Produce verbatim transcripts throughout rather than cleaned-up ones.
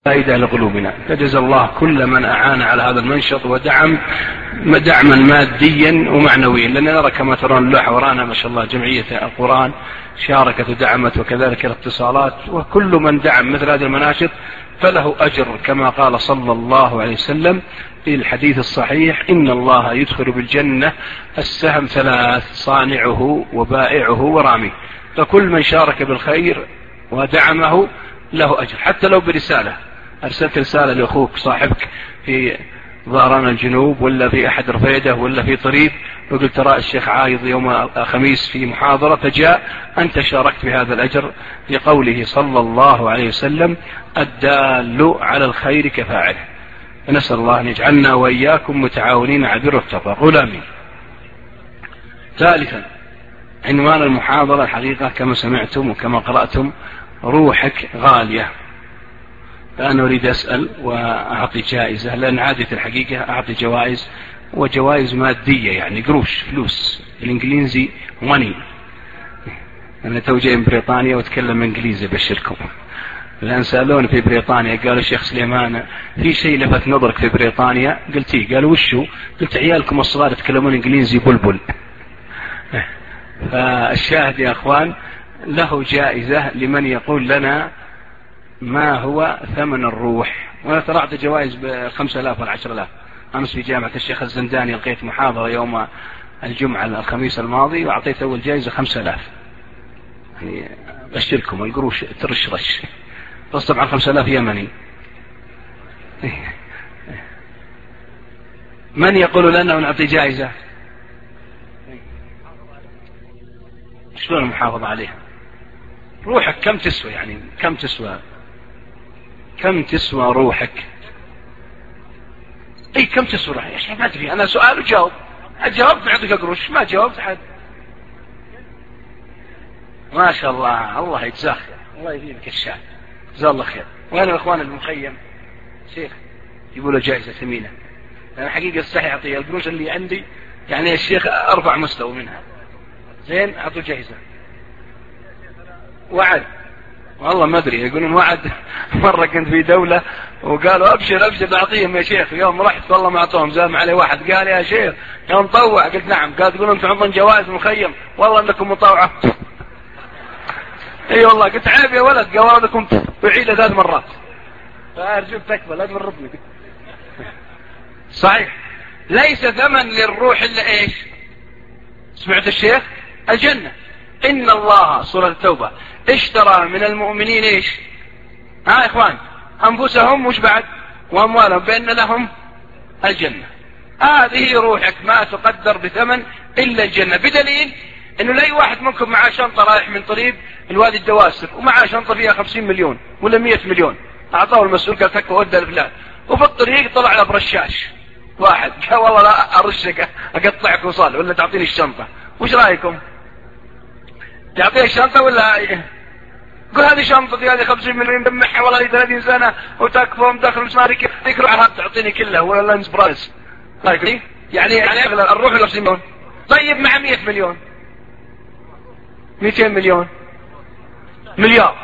فائدة لقلوبنا. فجزا الله كل من أعان على هذا المنشط ودعم دعما ماديا ومعنويا، لأننا نرى كما ترون اللوحة ورانا ما شاء الله جمعية القرآن شاركت ودعمت، وكذلك الاتصالات، وكل من دعم مثل هذه المناشط فله أجر، كما قال صلى الله عليه وسلم في الحديث الصحيح: إن الله يدخل بالجنة السهم ثلاث: صانعه وبائعه وراميه. فكل من شارك بالخير ودعمه له أجر، حتى لو برسالة. أرسلت رسالة لأخوك صاحبك في ظهران الجنوب ولا في أحد رفيدة ولا في طريب، وقلت ترى الشيخ عايض يوم خميس في محاضرة فجاء، أنت شاركت بهذا الأجر لقوله صلى الله عليه وسلم: الدال على الخير كفاعله. فنسأل الله أن يجعلنا وإياكم متعاونين على البر والتقوى. قل آمين. ثالثا، عنوان المحاضرة الحقيقة كما سمعتم وكما قرأتم: روحك غالية. فأنا أريد أسأل وأعطي جائزة، لأن عادة الحقيقة أعطي جوائز وجوائز مادية، يعني قروش، فلوس، الإنجليزي ماني. أنا تو جاي من بريطانيا وأتكلم إنجليزي بشركم، لأن سألوني في بريطانيا قالوا: الشيخ سليمان في شيء لفت نظرك في بريطانيا؟ قلت إيه؟ قالوا: وشو؟ قلت: عيالكم الصغار يتكلمون إنجليزي بلبل. فالشاهد يا أخوان له جائزة لمن يقول لنا ما هو ثمن الروح. وأنا ترى أعطي جوائز بخمسة آلاف ولا عشر آلاف. أمس في جامعة الشيخ الزنداني لقيت محاضرة يوم الجمعة الخميس الماضي وأعطيت أول جائزة خمسة آلاف. يعني أشتركم القروش ترشرش، بس طبعا خمسة آلاف يمني. من يقول لنا ونعطي جائزة؟ شلون المحافظة عليها؟ روحك كم تسوى؟ يعني كم تسوى؟ كم تسوى روحك؟ اي كم تسوى روحك؟ يا شيخ ما ادري، انا سؤال وجاوب. جاوبت نعطيك قروش، ما جاوبت حد. ما شاء الله، الله يجزاك، الله يزيدك الشاهد، جزاه الله خير. وانا الاخوان المخيم شيخ يقولوا جائزة ثمينة، انا حقيقة استحي اعطيه القروش اللي عندي، يعني الشيخ ارفع مستوى منها. زين اعطوا جائزة. وعد والله ما ادري، يقولون وعد. مرة كنت في دولة وقالوا ابشر ابشر نعطيهم يا شيخ، يوم رحت والله ما اعطوهم، زام علي واحد قال: يا شيخ يا مطوع. قلت: نعم. قال: تقولون تعطون جوائز مخيم؟ والله انكم مطوعة. اي والله. قلت: عيب يا ولد. قال: لكم بعيدة ثلاث مرات. فارجوك تكفى لا تمرضني. صحيح، ليس ثمن للروح الا ايش؟ سمعت الشيخ؟ الجنة. إن الله، سورة التوبة، اشترى من المؤمنين إيش؟ ها يا إخوان، أنفسهم وش بعد؟ وأموالهم، بأن لهم الجنة. هذه روحك ما تقدر بثمن إلا الجنة، بدليل إنه لا واحد منكم معاه شنطة رايح من طريق الوادي الدواسر ومعاه شنطة فيها خمسين مليون ولا مئة مليون، أعطاه المسؤول قال: تكفى ودى لفلان، وفي الطريق طلع له برشاش واحد قال: والله لا أرشك أقطعك وصال ولا تعطيني الشنطة. وش رأيكم؟ تعطيه الشنطة ولا قل هذه شنطتي، هذه خمسين مليون دمحها والله لي ثلاثين سنة وتكفهم دخل مسمارك ذكر على تعطيني كلها ولا لانس برايس. طيب يعني يعني أغلى الروح ولا خمسين مليون؟ طيب مع مئة مليون، مئتين مليون، مليار.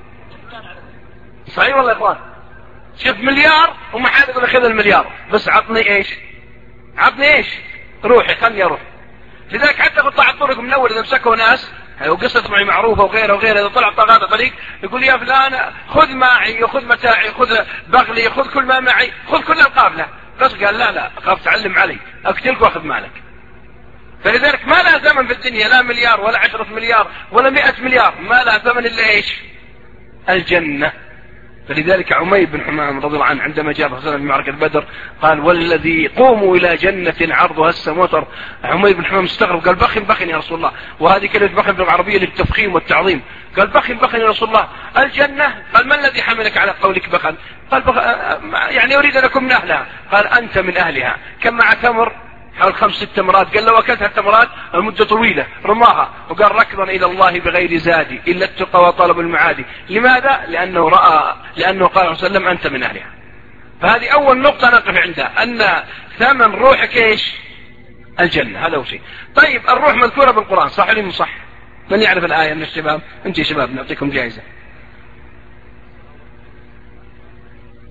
صحيح والله يا اخوان؟ شوف مليار وما حد يقول خذ المليار، بس عطني ايش؟ عطني ايش؟ روحي، خلني اروح. لذلك حتى قطاع الطرق من اول اذا مسكوا ناس، وقصة معي معروفة وغيره وغيره، إذا طلع طاقات طريق يقول: يا فلان خذ معي وخذ متاعي خذ بغلي خذ كل ما معي خذ كل القافلة. بس قال: لا لا أخاف تعلم علي، أقتلك وأخذ مالك. فلذلك ما لها ثمن في الدنيا، لا مليار ولا عشرة مليار ولا مئة مليار، ما لها ثمن إلا إيش؟ الجنة. فلذلك عمي بن حمام رضي الله عنه عندما جاء في معركة بدر قال: والذي قوموا إلى جنة عرضها السماوات. عمي بن حمام استغرب قال: بخن بخن يا رسول الله. وهذه كلمة بخن بالعربية للتفخيم والتعظيم. قال: بخن بخن يا رسول الله. الجنة. قال: ما الذي حملك على قولك بخن؟ قال: بخ... يعني أريد أن أكون من أهلها. قال: أنت من أهلها. كم مع تمر حول خمس ست تمرات. قال: لو أكلتها التمرات المدة طويلة رماها. وقال: ركضا إلى الله بغير زادي إلا التقى وطلب المعادي. لماذا؟ لأنه رأى، لأنه قال صلى الله عليه وسلم: أنت من أهلها. فهذه أول نقطة نقف عندها، أن ثمن روحك إيش؟ الجنة. هذا هو شيء. طيب الروح مذكورة بالقرآن، صح ولا مو صح؟ من يعرف الآية من الشباب؟ أنت يا شباب نعطيكم جائزة.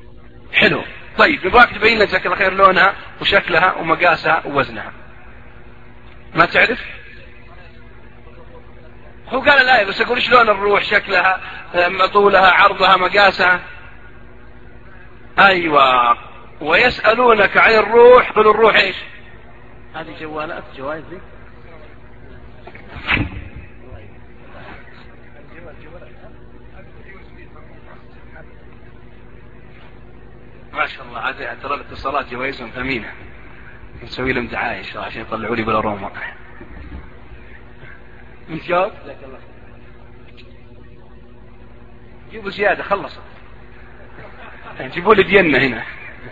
حلو. طيب نبغاك تبين لنا جزاك الله خير لونها وشكلها ومقاسها ووزنها. ما تعرف؟ هو قال لا، بس اقول شلون الروح، شكلها، طولها، عرضها، مقاسها. ايوه. ويسألونك عن الروح قل الروح ايش؟ هذه جوالات جوائز دي. ما شاء الله عاد ترى الاتصالات جوائزهم ثمينة، نسوي لهم دعاية عشان يطلعوا لي بلا روما. انت جاوب؟ جيبوا زيادة خلصوا، جيبوا لي دينا هنا.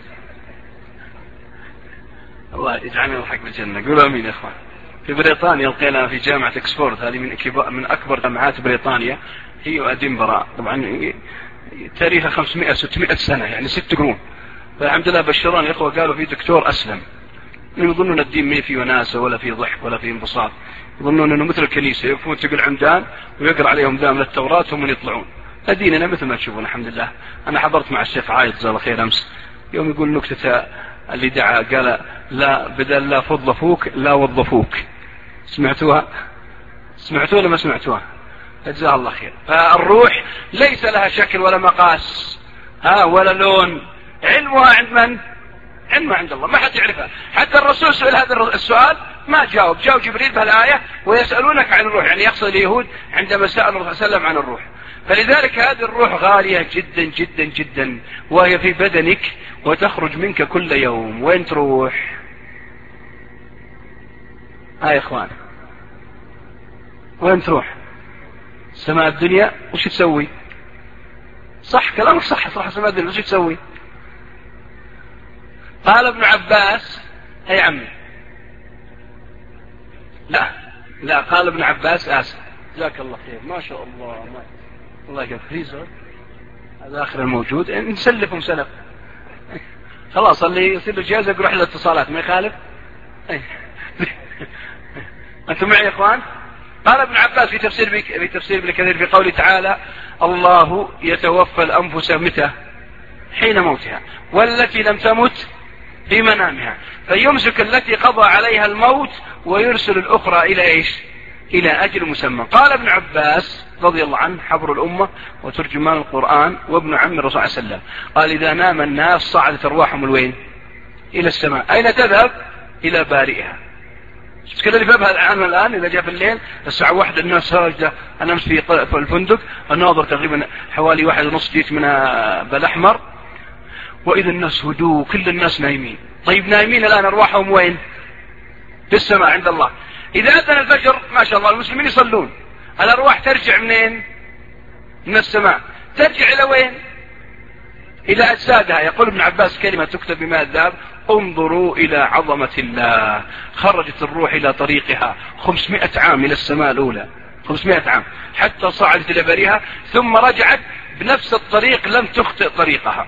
الله يجعلنا نضحك بالجنة. قولوا امين يا اخوان. في بريطانيا لقينا في جامعة اكسفورد، هذه من من اكبر جامعات بريطانيا، هي وادنبرا طبعا، تاريخها خمسمائة ستمائة سنة، يعني ست قرون. فالحمد لله بشرون يا اخوة، قالوا في دكتور اسلم. يظنون الدين ما في وناسة ولا في ضحك ولا في انبساط، يظنون انه مثل الكنيسة يكون تقول عمدان ويقرأ عليهم دام من التوراة ثم يطلعون. ديننا مثل ما تشوفون الحمد لله. انا حضرت مع الشيخ عايد جزاه الله خير امس، يوم يقول نكتة اللي دعا قال لا بدل لا فضفوك لا وظفوك. سمعتوها؟ سمعتوها ولا ما سمعتوها؟ جزاه الله خير. فالروح ليس لها شكل ولا مقاس ها ولا لون، علمها عند من؟ علمها عند الله، ما حد يعرفها. حتى الرسول سئل هذا السؤال ما جاوب، جاوب جبريل بهالآية ويسألونك عن الروح، يعني يقصد اليهود عندما سأل الرسول صلى الله عليه وسلم عن الروح. فلذلك هذه الروح غالية جدا جدا جدا، وهي في بدنك وتخرج منك كل يوم. وين تروح؟ ها يا اخوان، وين تروح؟ سماء الدنيا. وش تسوي؟ صح كلامك صح، صح سماء الدنيا. وش تسوي؟ قال ابن عباس، اي عمي لا لا قال ابن عباس آسف جزاك الله خير ما شاء الله. ما الله يكفيه. هذا آخر الموجود، نسلف ومسلف خلاص. اللي يصير له جهاز يروح للاتصالات ما يخالف. أنتم معي يا إخوان؟ قال ابن عباس في تفسير بك في تفسير ابن كثير في قوله تعالى الله يتوفى الأنفس متى؟ حين موتها، والتي لم تمت في منامها، فيمسك التي قضى عليها الموت ويرسل الأخرى إلى إيش؟ إلى أجل مسمى. قال ابن عباس رضي الله عنه حبر الأمة وترجمان القرآن وابن عم الرسول صلى الله عليه وسلم، قال إذا نام الناس صعدت أرواحهم الوين؟ إلى السماء. أين تذهب؟ إلى بارئها. شفت كذا اللي فهمها الآن الآن إذا جاء في الليل الساعة واحدة الناس ساجدة. أنا أمس في الفندق الناظر تقريبا حوالي واحد ونص جيت من بالأحمر، وإذا الناس هدوء كل الناس نايمين. طيب نايمين الآن أرواحهم وين؟ في السماء عند الله. إذا أذن الفجر ما شاء الله المسلمين يصلون، الأرواح ترجع منين؟ من السماء. ترجع إلى وين؟ إلى أجسادها. يقول ابن عباس كلمة تكتب بماء الذهب انظروا إلى عظمة الله. خرجت الروح إلى طريقها خمسمائة عام إلى السماء الأولى، خمسمائة عام حتى صعدت إلى بريها، ثم رجعت بنفس الطريق لم تخطئ طريقها.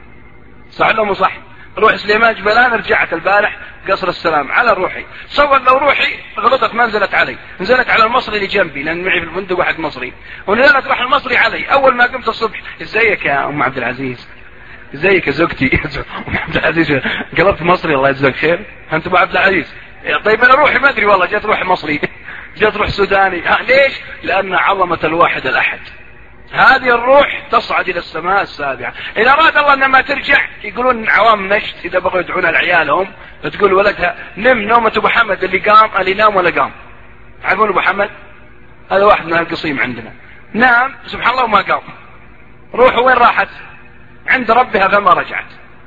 صح لهم صح؟ روح سليمان جبلان رجعت البارح قصر السلام على روحي. صور لو روحي غلطت ما نزلت علي، نزلت على المصري اللي جنبي لأن معي في الفندق واحد مصري، ونزلت راح المصري علي. أول ما قمت الصبح ازيك يا أم عبد العزيز، ازيك يا زوجتي أم عبد العزيز، قلبت مصري الله يجزاك خير أنت أبو عبد العزيز. طيب أنا روحي ما أدري والله جات روح مصري جات روح سوداني. ها ليش؟ لأن عظمة الواحد الأحد. هذه الروح تصعد إلى السماء السابعة. إذا أراد الله أنها ما ترجع يقولون عوام نشت إذا بغوا يدعون لعيالهم تقول ولدها نم نومة أبو حمد اللي قام اللي نام ولا قام. تعرفون أبو حمد هذا واحد من القصيم عندنا، نام سبحان الله وما قام، روحه وين راحت؟ عند ربها فما رجعت.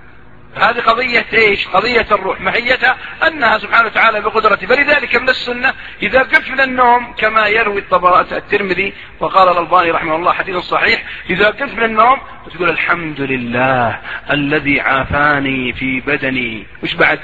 هذه قضية ايش؟ قضية الروح، ماهيتها انها سبحانه وتعالى بقدرته. فلذلك من السنة اذا قمت من النوم كما يروي الطبراني الترمذي وقال الألباني رحمه الله حديث صحيح، اذا قمت من النوم تقول الحمد لله الذي عافاني في بدني، وش بعد؟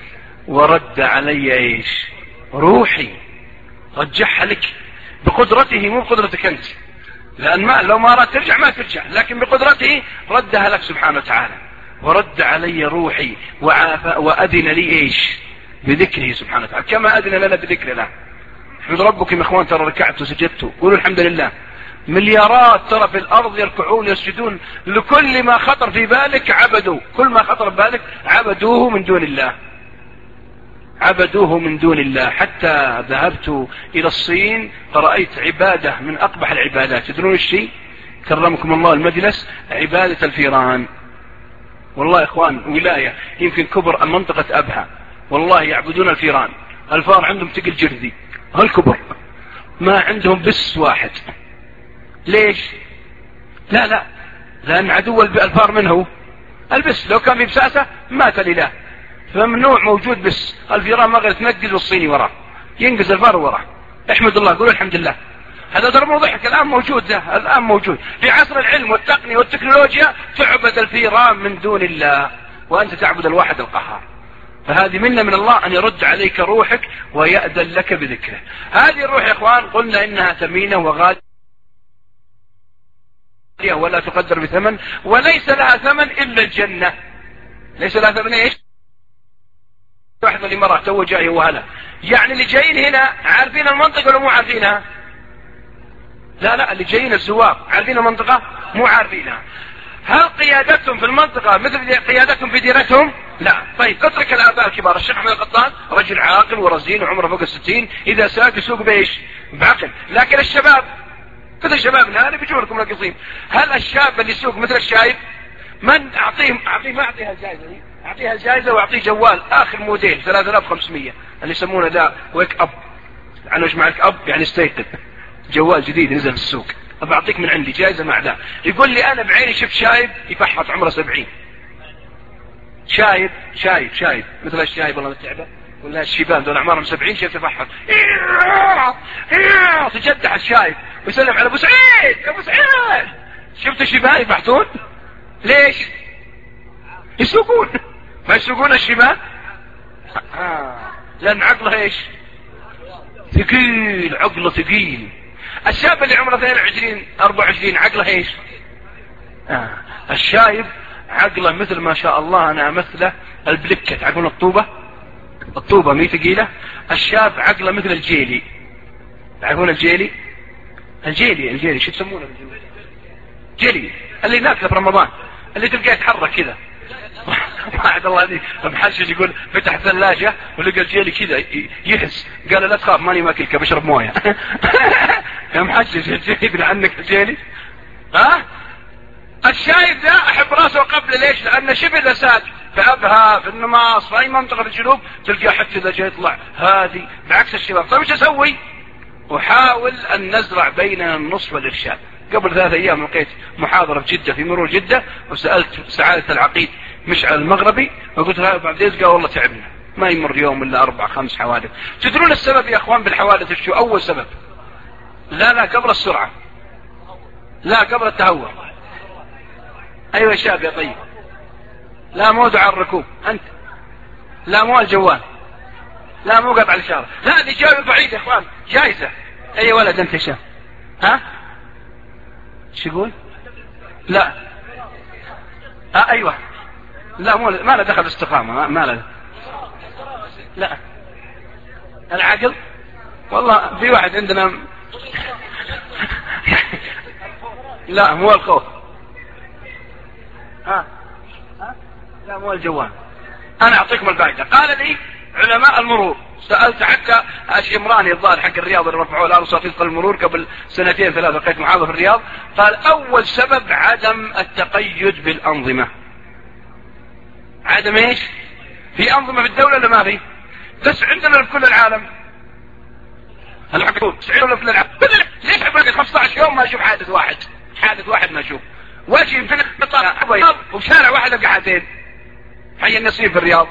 ورد علي ايش؟ روحي. رجعها لك بقدرته مو بقدرتك انت، لان ما لو ما أردت ترجع ما ترجع، لكن بقدرته ردها لك سبحانه وتعالى. ورد علي روحي وعافى وأذن لي إيش؟ بذكره سبحانه وتعالى، كما أذن لنا بذكر الله. احمد ربكم يا إخوان ترى ركعت وسجدت، قولوا الحمد لله. مليارات ترى في الارض يركعون يسجدون لكل ما خطر في بالك، عبدوا كل ما خطر في بالك، عبدوه من دون الله، عبدوه من دون الله. حتى ذهبت الى الصين فرأيت عبادة من اقبح العبادات. تدرون الشيء؟ كرمكم الله المجلس، عبادة الفيران. والله يا اخوان ولاية يمكن كبر منطقة ابها، والله يعبدون الفيران. الفار عندهم تقل جرذي هالكبر، ما عندهم بس واحد. ليش؟ لا لا لان عدو الفار من هو؟ البس. لو كان في بساسة مات الاله، فممنوع موجود بس. الفيران ما غير تنقز والصيني وراه، ينقز الفار وراه. احمد الله، قولوا الحمد لله. هذا ضرب ضحك، الان موجود ده، الان موجود في عصر العلم والتقنية والتكنولوجيا. تعبد الفيران من دون الله وانت تعبد الواحد القهار. فهذه منة من الله ان يرد عليك روحك ويأذن لك بذكره. هذه الروح يا اخوان قلنا انها ثمينة وغالية ولا تقدر بثمن، وليس لها ثمن الا الجنة. ليس لها ثمن ايش؟ واحد اللي مرة تو جاي وهلا، يعني اللي جايين هنا عارفين المنطقة ولا مو عارفينها؟ لا لا اللي جايين الزوار عارفين المنطقة مو عارفينها. هل قيادتهم في المنطقة مثل قيادتهم في ديرتهم؟ لا. طيب اترك الآباء الكبار. الشيخ أحمد القطان رجل عاقل ورزين وعمره فوق الستين، إذا ساق يسوق بإيش؟ بعقل. لكن الشباب مثل شبابنا اللي بيجوا لكم القصيم، هل الشاب اللي يسوق مثل الشايب؟ من أعطيه أعطيه ما أعطيها الجائزة دي، أعطيها الجائزة وأعطيه جوال آخر موديل ثلاثة آلاف وخمسمية اللي يسمونه ذا ويك أب. أنا وش معك أب يعني استيقظ، جوال جديد نزل في السوق، أبعطيك من عندي جائزة مع ذا. يقول لي أنا بعيني شفت شايب يفحط عمره سبعين، شايب شايب شايب مثل الشايب والله متعبة، ولا الشيبان دول أعمارهم سبعين شايف يفحط تجدح الشايب ويسلم على أبو سعيد يا أبو سعيد. شفت الشيبان يفحطون؟ ليش؟ يسوقون. ما يسوقون الشيبان؟ آه. لأن عقله إيش؟ ثقيل، عقله ثقيل. الشاب اللي عمره اثنين وعشرين أربعة وعشرين عقله ايش؟ آه. الشايب عقله مثل ما شاء الله انا مثله البلكة، تعرفون الطوبة؟ الطوبة مي ثقيلة. الشاب عقله مثل الجيلي، تعرفون الجيلي؟ الجيلي الجيلي شو تسمونه بالجيلي؟ جيلي اللي ناكله في رمضان، اللي تلقاه يتحرك كذا. واحد الله دي محشش يقول فتح ثلاجة ولقى الجيلي كذا يحس، قال لا تخاف ماني ماكلك بشرب مويه. يا محشش يدري عنك الجيلي. ها الشايب ده احب راسه قبل. ليش؟ لان شبه لساك في ابها في النماص في اي منطقة في الجنوب تلقاه حتى اذا جاي يطلع هادي بعكس الشباب. طيب ايش اسوي؟ احاول ان نزرع بيننا النصف والارشاد. قبل ثلاثة ايام لقيت محاضرة في جدة في مرور جدة وسألت سعادة العقيد مشعل المغربي وقلت له بعد دقيقة والله تعبنا ما يمر يوم الا اربع خمس حوادث. تدرون السبب يا اخوان بالحوادث شو؟ اول سبب لا لا قبل السرعة، لا قبل التهور. ايوه يا شاب يا طيب، لا مو دعاء الركوب انت، لا مو الجوال، لا مو قطع الاشارة، لا دي جايزة بعيد يا اخوان جايزة. اي ولد انت شاب ها شو يقول؟ لا آه ايوه لا مو ما له دخل استقامة، ما له. لا العقل والله في واحد عندنا لا مو الخوف. ها ها لا مو الجوال. انا اعطيكم الفائدة. قال لي علماء المرور، سألت حتى الشمراني الظاهر حق الرياض اللي رفعوا له صفيق المرور قبل سنتين ثلاثة، لقيت محاضرة في الرياض. قال اول سبب عدم التقيد بالانظمة. عدم ايش؟ في انظمة في الدولة ولا ما في؟ بس عندنا في كل العالم الحكومة تسعين في العالم. ليش عبرك خمسة عشر يوم ما اشوف حادث واحد؟ حادث واحد ما اشوف. واجي يمكن بطاقة وشارع واحد ابقى حادثين. حي النصيب في الرياض.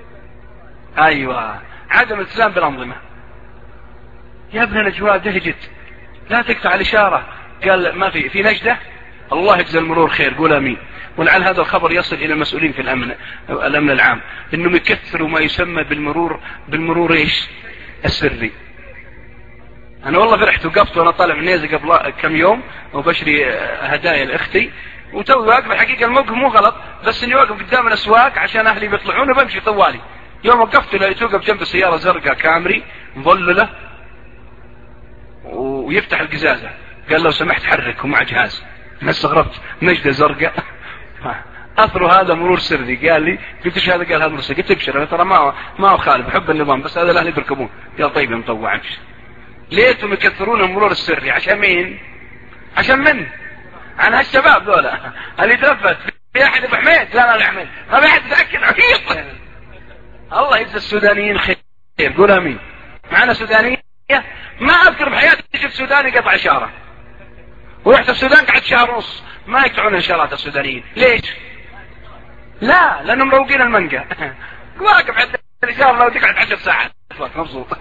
ايوه عدم الالتزام بالانظمة. يا ابن الجواد دهجت لا تقطع الاشارة. قال ما في في نجدة الله يجزي المرور خير قول امين. ولعل هذا الخبر يصل الى المسؤولين في الامن الامن العام انهم يكثروا ما يسمى بالمرور بالمرور ايش؟ السري. انا والله فرحت وقفت وانا طالع من نيزة قبل كم يوم وبشري هدايا لاختي وتوي واقف. الحقيقة الموقف مو غلط بس اني واقف قدام الاسواق عشان اهلي بيطلعون وبمشي طوالي. يوم وقفت لقيت توقف جنب سيارة زرقاء كامري مظللة ويفتح القزازة. قال لو سمحت حرك ومع جهاز. انا استغربت، نجدة زرقاء اثر هذا مرور سري. قال لي قلت ايش هذا؟ قال هذا مرور سري. قلت ابشر ترى ما ما هو خالف، بحب النظام، بس هذا الاهل يركبون. قال طيب يا مطوع امشي. ليتهم يكثرون المرور السري عشان مين؟ عشان من؟ عن هالشباب ذولا اللي تلفت. في احد ابو حميد؟ لا لا حميد ما في احد يتاكد عقيق. الله يجزي السودانيين خير، قول امين. معنا سودانيه ما اذكر بحياتي شفت سوداني قطع اشاره، ورحت السودان قعدت شهر ونص ما يقطعون اشارات السودانيين. ليش؟ لا لانهم مروقين المنقى واقف عند الاشاره لو تقعد عشر ساعات مبسوط.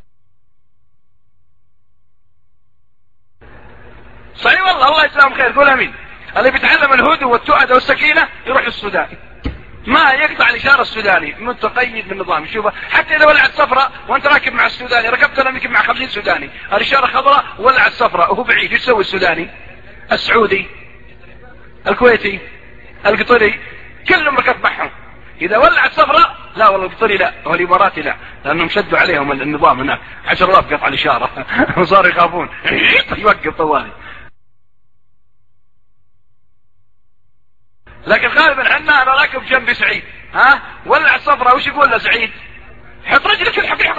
صحيح والله. الله يسلم خير، قول امين. اللي بيتعلم الهدوء والتؤدة والسكينة يروح للسودان، ما يقطع الاشاره السوداني، متقيد بالنظام. شوف حتى اذا ولعت صفراء وانت راكب مع السوداني، ركبت انا يمكن مع خمسين سوداني، الاشاره خضراء ولعت صفراء وهو بعيد، ايش يسوي السوداني؟ السعودي، الكويتي، القطري، كلهم ركبت معهم. اذا ولعت صفراء لا والله القطري لا، والاماراتي لا، لانهم شدوا عليهم النظام هناك عشر آلاف قطع الاشاره وصاروا يخافون يوقف طوالي. لكن غالبا عنا انا راكب جنبي سعيد، ها ولع صفرة وش يقول له سعيد؟ حط رجلك في الحقيقة،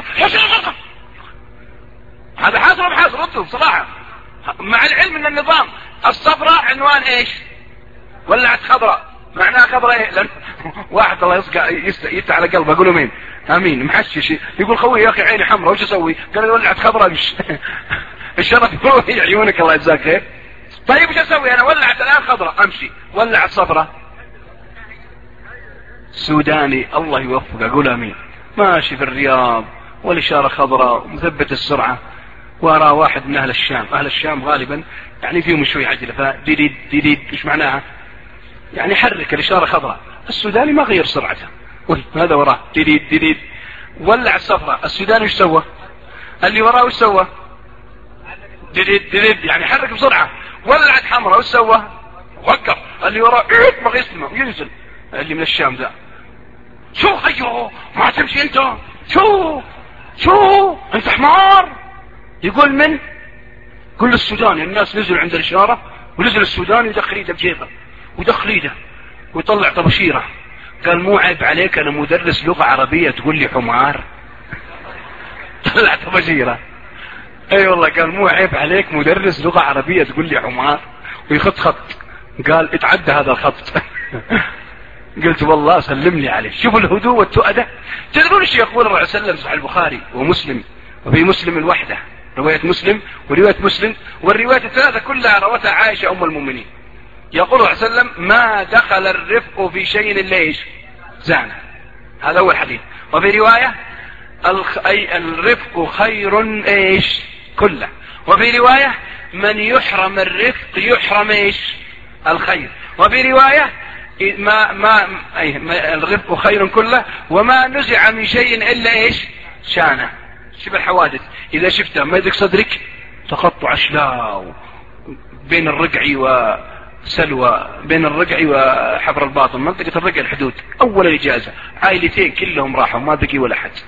هذا حاصر بحاصر رده بصراحة، مع العلم ان النظام الصفرة عنوان ايش؟ ولعت خضراء معناها خضراء ايه؟ لأن واحد الله يصقع يفتح على قلبه، اقول له مين؟ امين محشش، يقول خوي يا اخي عيني حمراء وش اسوي؟ قال لي ولعت خضراء مش الشرف روحي عيونك الله يجزاك خير. طيب وش اسوي انا؟ ولعت الان خضراء امشي، ولعت صفراء سوداني الله يوفق اقول امين، ماشي في الرياض والاشاره خضراء ومثبت السرعه، وارى واحد من اهل الشام، اهل الشام غالبا يعني فيهم شوي عجله، فديديد ديديد ايش معناها؟ يعني حرك الاشاره خضراء. السوداني ما غير سرعته، هذا وراه ديديد ديديد، ولع الصفراء. السوداني ايش سوى؟ اللي وراه ايش سوى؟ ديديد ديديد يعني حرك بسرعه. ولعت حمراء وش سوى؟ وقف. اللي وراه ما يسمع وينزل. اللي من الشام ذا شو ايوه ما تمشي انت، شو شو انت حمار. يقول من؟ كل السوداني الناس نزلوا عند الاشاره، ونزل السوداني يدخل ايده بجيبه ويدخل ايده ويطلع طبشيره. قال مو عيب عليك انا مدرس لغه عربيه تقول لي حمار؟ طلع طبشيره. اي أيوة والله قال مو عيب عليك مدرس لغه عربيه تقول لي حمار؟ ويخط خط. قال اتعدى هذا الخط قلت والله سلمني عليه. شوفوا الهدوء والتؤدة. تدرون ايش يقول الرسول صلى الله عليه وسلم؟ صحيح البخاري ومسلم، وفي مسلم الوحدة رواية مسلم ورواية مسلم، والروايات الثلاثة كلها روتها عائشة أم المؤمنين. يقول الرسول صلى الله عليه وسلم ما دخل الرفق في شيء إلا ايش؟ زانه. هذا أول حديث. وفي رواية الخ... أي الرفق خير ايش؟ كله. وفي رواية من يحرم الرفق يحرم ايش؟ الخير. وفي رواية ما ما أي ما الرفق خير كله، وما نزع من شيء إلا إيش؟ شانه. شوف الحوادث إذا شفتها ما يدك صدرك، تقطع أشلاء بين الرقعي وسلوى، بين الرقعي وحفر الباطن، منطقة الرقع الحدود، أول الإجازة عائلتين كلهم راحوا ما بقي ولا حد.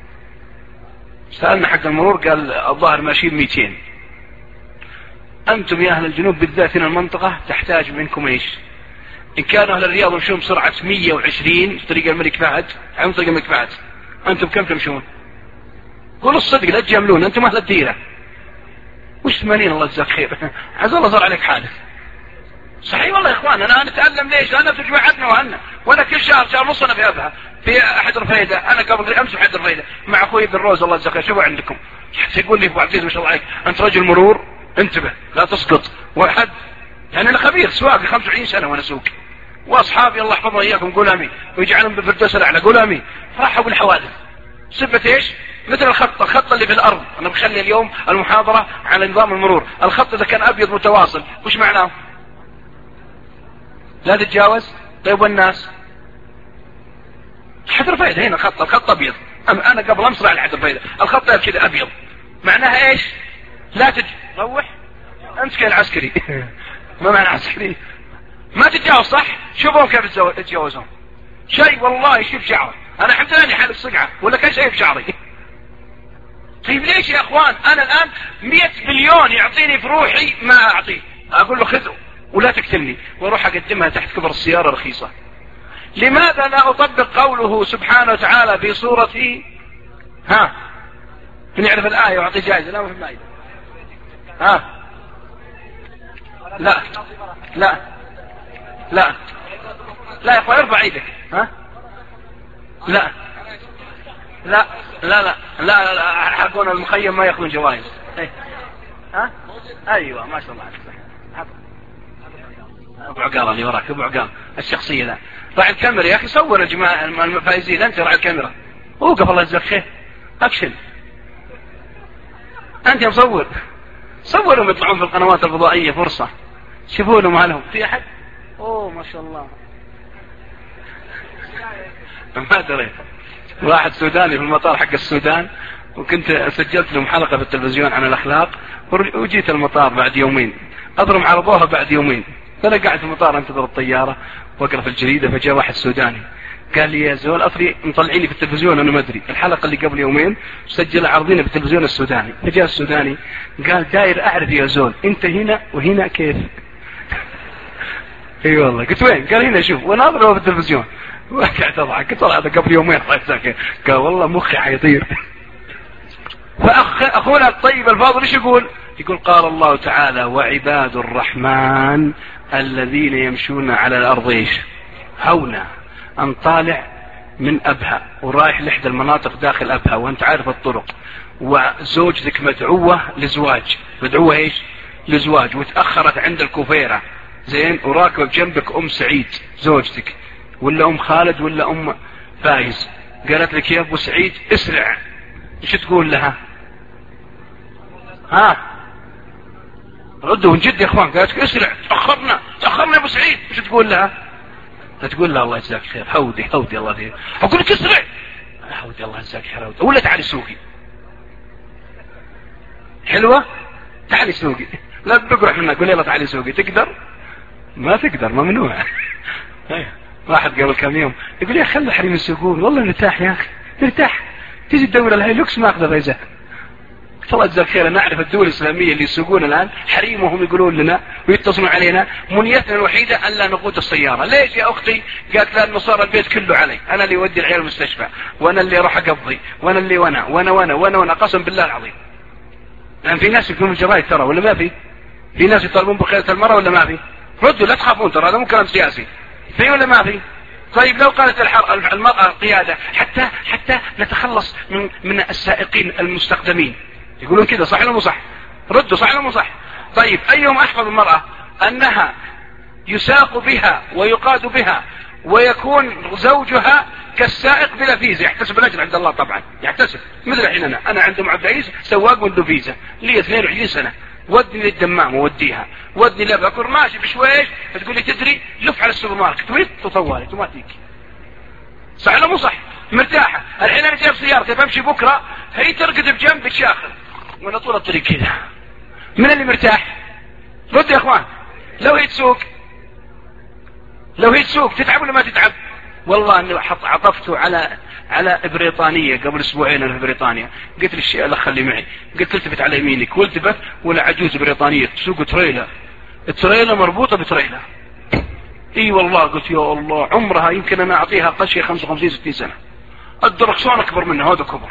سألنا حق المرور قال الظاهر ماشيين مئتين. أنتم يا أهل الجنوب بالذات هنا المنطقة تحتاج منكم إيش؟ إن كانوا أهل الرياض يمشون بسرعة مية وعشرين في طريق الملك فهد، عن طريق الملك فهد، أنتم كم تمشون؟ قولوا الصدق لا تجاملون، أنتم أهل الديرة. وش ثمانين الله يجزاك خير عز الله صار عليك حادث. صحيح والله يا إخوان أنا نتعلم ليش؟ لأن في جماعتنا وهنا، وأنا كل شهر شهر نص أنا في أبها في أحد رفيدة، أنا قبل أمس في أحد رفيدة مع أخوي ابن روز الله يجزاك خير. شوفوا عندكم يقول لي أبو عبد العزيز ما شاء الله عليك أنت رجل مرور انتبه لا تسقط، واحد يعني أنا خبير سواقي خمسة وعشرين سنة وأنا سوق، واصحابي الله يحفظهم اياكم قول امين ويجعلهم بالفردوس الاعلى قول امين. راحوا بالحوادث سبت ايش؟ مثل الخط، الخط اللي في الارض. انا بخلي اليوم المحاضرة على نظام المرور. الخط اذا كان ابيض متواصل وش معناه؟ لا تتجاوز. طيب والناس؟ حد فايدة هنا خط، الخط ابيض، انا قبل امس راح لحد الفايدة الخط كذا ابيض معناها ايش؟ لا تج روح امسك العسكري ما معنى عسكري؟ ما تتجاوز صح؟ شوفون كيف تتجاوزون. شيء والله شوف شعره، انا الحمد لله اني حالف صقعه ولا كان شيء في شعري. طيب ليش يا اخوان انا الان مئة مليون يعطيني في روحي ما اعطيه، اقول له خذه ولا تقتلني واروح اقدمها تحت كبر السيارة رخيصة. لماذا لا اطبق قوله سبحانه وتعالى في سورة ها من يعرف الآية ويعطي جائزة؟ لا ما في الآية. ها لا لا لا لا يا اخوان ارفع ايدك. ها لا لا لا لا لا لا حقون المخيم ما ياخذون جوائز. ايه ها ايوه ما شاء الله عليك. ابو عقال اللي وراك، ابو عقال الشخصيه ذا راعي الكاميرا يا اخي، صور يا جماعه الفائزين، انت راعي الكاميرا اوقف الله يجزاك خير، اكشن انت يا مصور، صورهم يطلعون في القنوات الفضائيه فرصه شوفوا لهم هلهم في احد. اوه ما شاء الله ما دريت. واحد سوداني في المطار حق السودان، وكنت سجلت لهم حلقة في التلفزيون عن الأخلاق، وجيت المطار بعد يومين، أضرم عرضوها بعد يومين، فأنا قاعد في المطار أنتظر الطيارة وأقرأ في الجريدة، فجاء واحد سوداني قال لي يا زول أصلي مطلعيني في التلفزيون أنا ما أدري، الحلقة اللي قبل يومين سجل عرضينا في التلفزيون السوداني. فجاء السوداني قال داير أعرف يا زول أنت هنا وهنا كيف؟ اي والله. قلت وين؟ قال هنا شوف، وانا اضربه في التلفزيون وقعدت اضحك. قلت هذا قبل يومين الله يجزاك. قال والله مخي حيطير. فاخ اخونا الطيب الفاضل ايش يقول؟ يقول قال الله تعالى وعباد الرحمن الذين يمشون على الارض ايش هونا. ان طالع من ابها ورايح لحد المناطق داخل ابها وانت عارف الطرق، وزوجتك مدعوة لزواج، مدعوة ايش لزواج، وتأخرت عند الكوفيرة زين، وراكبة بجنبك ام سعيد زوجتك ولا ام خالد ولا ام فايز، قالت لك يا ابو سعيد اسرع، ايش تقول لها؟ ها ردوا من جد يا اخوان. قالت لك اسرع، تأخرنا تأخرنا يا ابو سعيد، ايش تقول لها؟ تقول لها الله يجزاك خير، هودي هودي الله خير. اقول لك اسرع، هودي الله يجزاك خير، هودي. ولا تعالي سوقي حلوة، تعالي سوقي، لا بقرح منك، قول يلا تعالي سوقي. تقدر؟ ما تقدر، ممنوع. واحد قبل كم يوم يقول يا خلي الحريم يسوقون، والله نرتاح يا اخي نرتاح، تيجي تدور الهايلوكس ما اخذ فيزا. الله يجزاك خير. انا اعرف الدول الاسلاميه اللي يسوقون الان حريمهم يقولون لنا ويتصلون علينا، منيتنا الوحيده الا نقود السياره. ليش يا اختي؟ قالت لا النصارى البيت كله علي، انا اللي اودي العيال المستشفى، وانا اللي اروح اقضي، وانا اللي وانا وانا وانا وانا, وأنا قسم بالله العظيم. لان في ناس يكونوا الجرايد ترى ولا ما في؟ في ناس يطالبون بخيرة المرأة ولا ما في؟ ردوا لا تخافون، ترى هذا مو كلام سياسي، في ولا ما في؟ طيب لو قالت المرأة قيادة حتى حتى نتخلص من من السائقين المستخدمين، يقولون كذا صح ولا مو صح؟ ردوا صح ولا مو صح؟ طيب ايهم احفظ المرأة؟ انها يساق بها ويقاد بها ويكون زوجها كالسائق بلا فيزا، يحتسب الاجر عند الله طبعا، يحتسب مثل الحين انا انا عند ام عبد العزيز سواق منذ فيزا لي اثنين وعشرين سنة، ودني للدمام ووديها، ودني لبكر ماشي بشويش، فتقول لي تدري لف على السوبر ماركت ويت تطوالي وما تيجي. صح ولا مو صح؟ مرتاحة. الحين انا جايب سيارتي بمشي بكرة هي ترقد بجنبك شاخر وانا طول الطريق كذا، من اللي مرتاح؟ رد يا اخوان. لو هي تسوق لو هي تسوق تتعب ولا ما تتعب؟ والله اني عطفته على على بريطانية قبل اسبوعين انا في بريطانيا، قلت للشيء الاخ اللي معي، قلت التفت على يمينك والتفت ولا عجوز بريطانية تسوق تريلا، التريلا مربوطة بتريلا. اي والله قلت يا الله، عمرها يمكن انا اعطيها قشية خمسة وخمسين ستين سنة، الدركسون اكبر منها، هذا كبر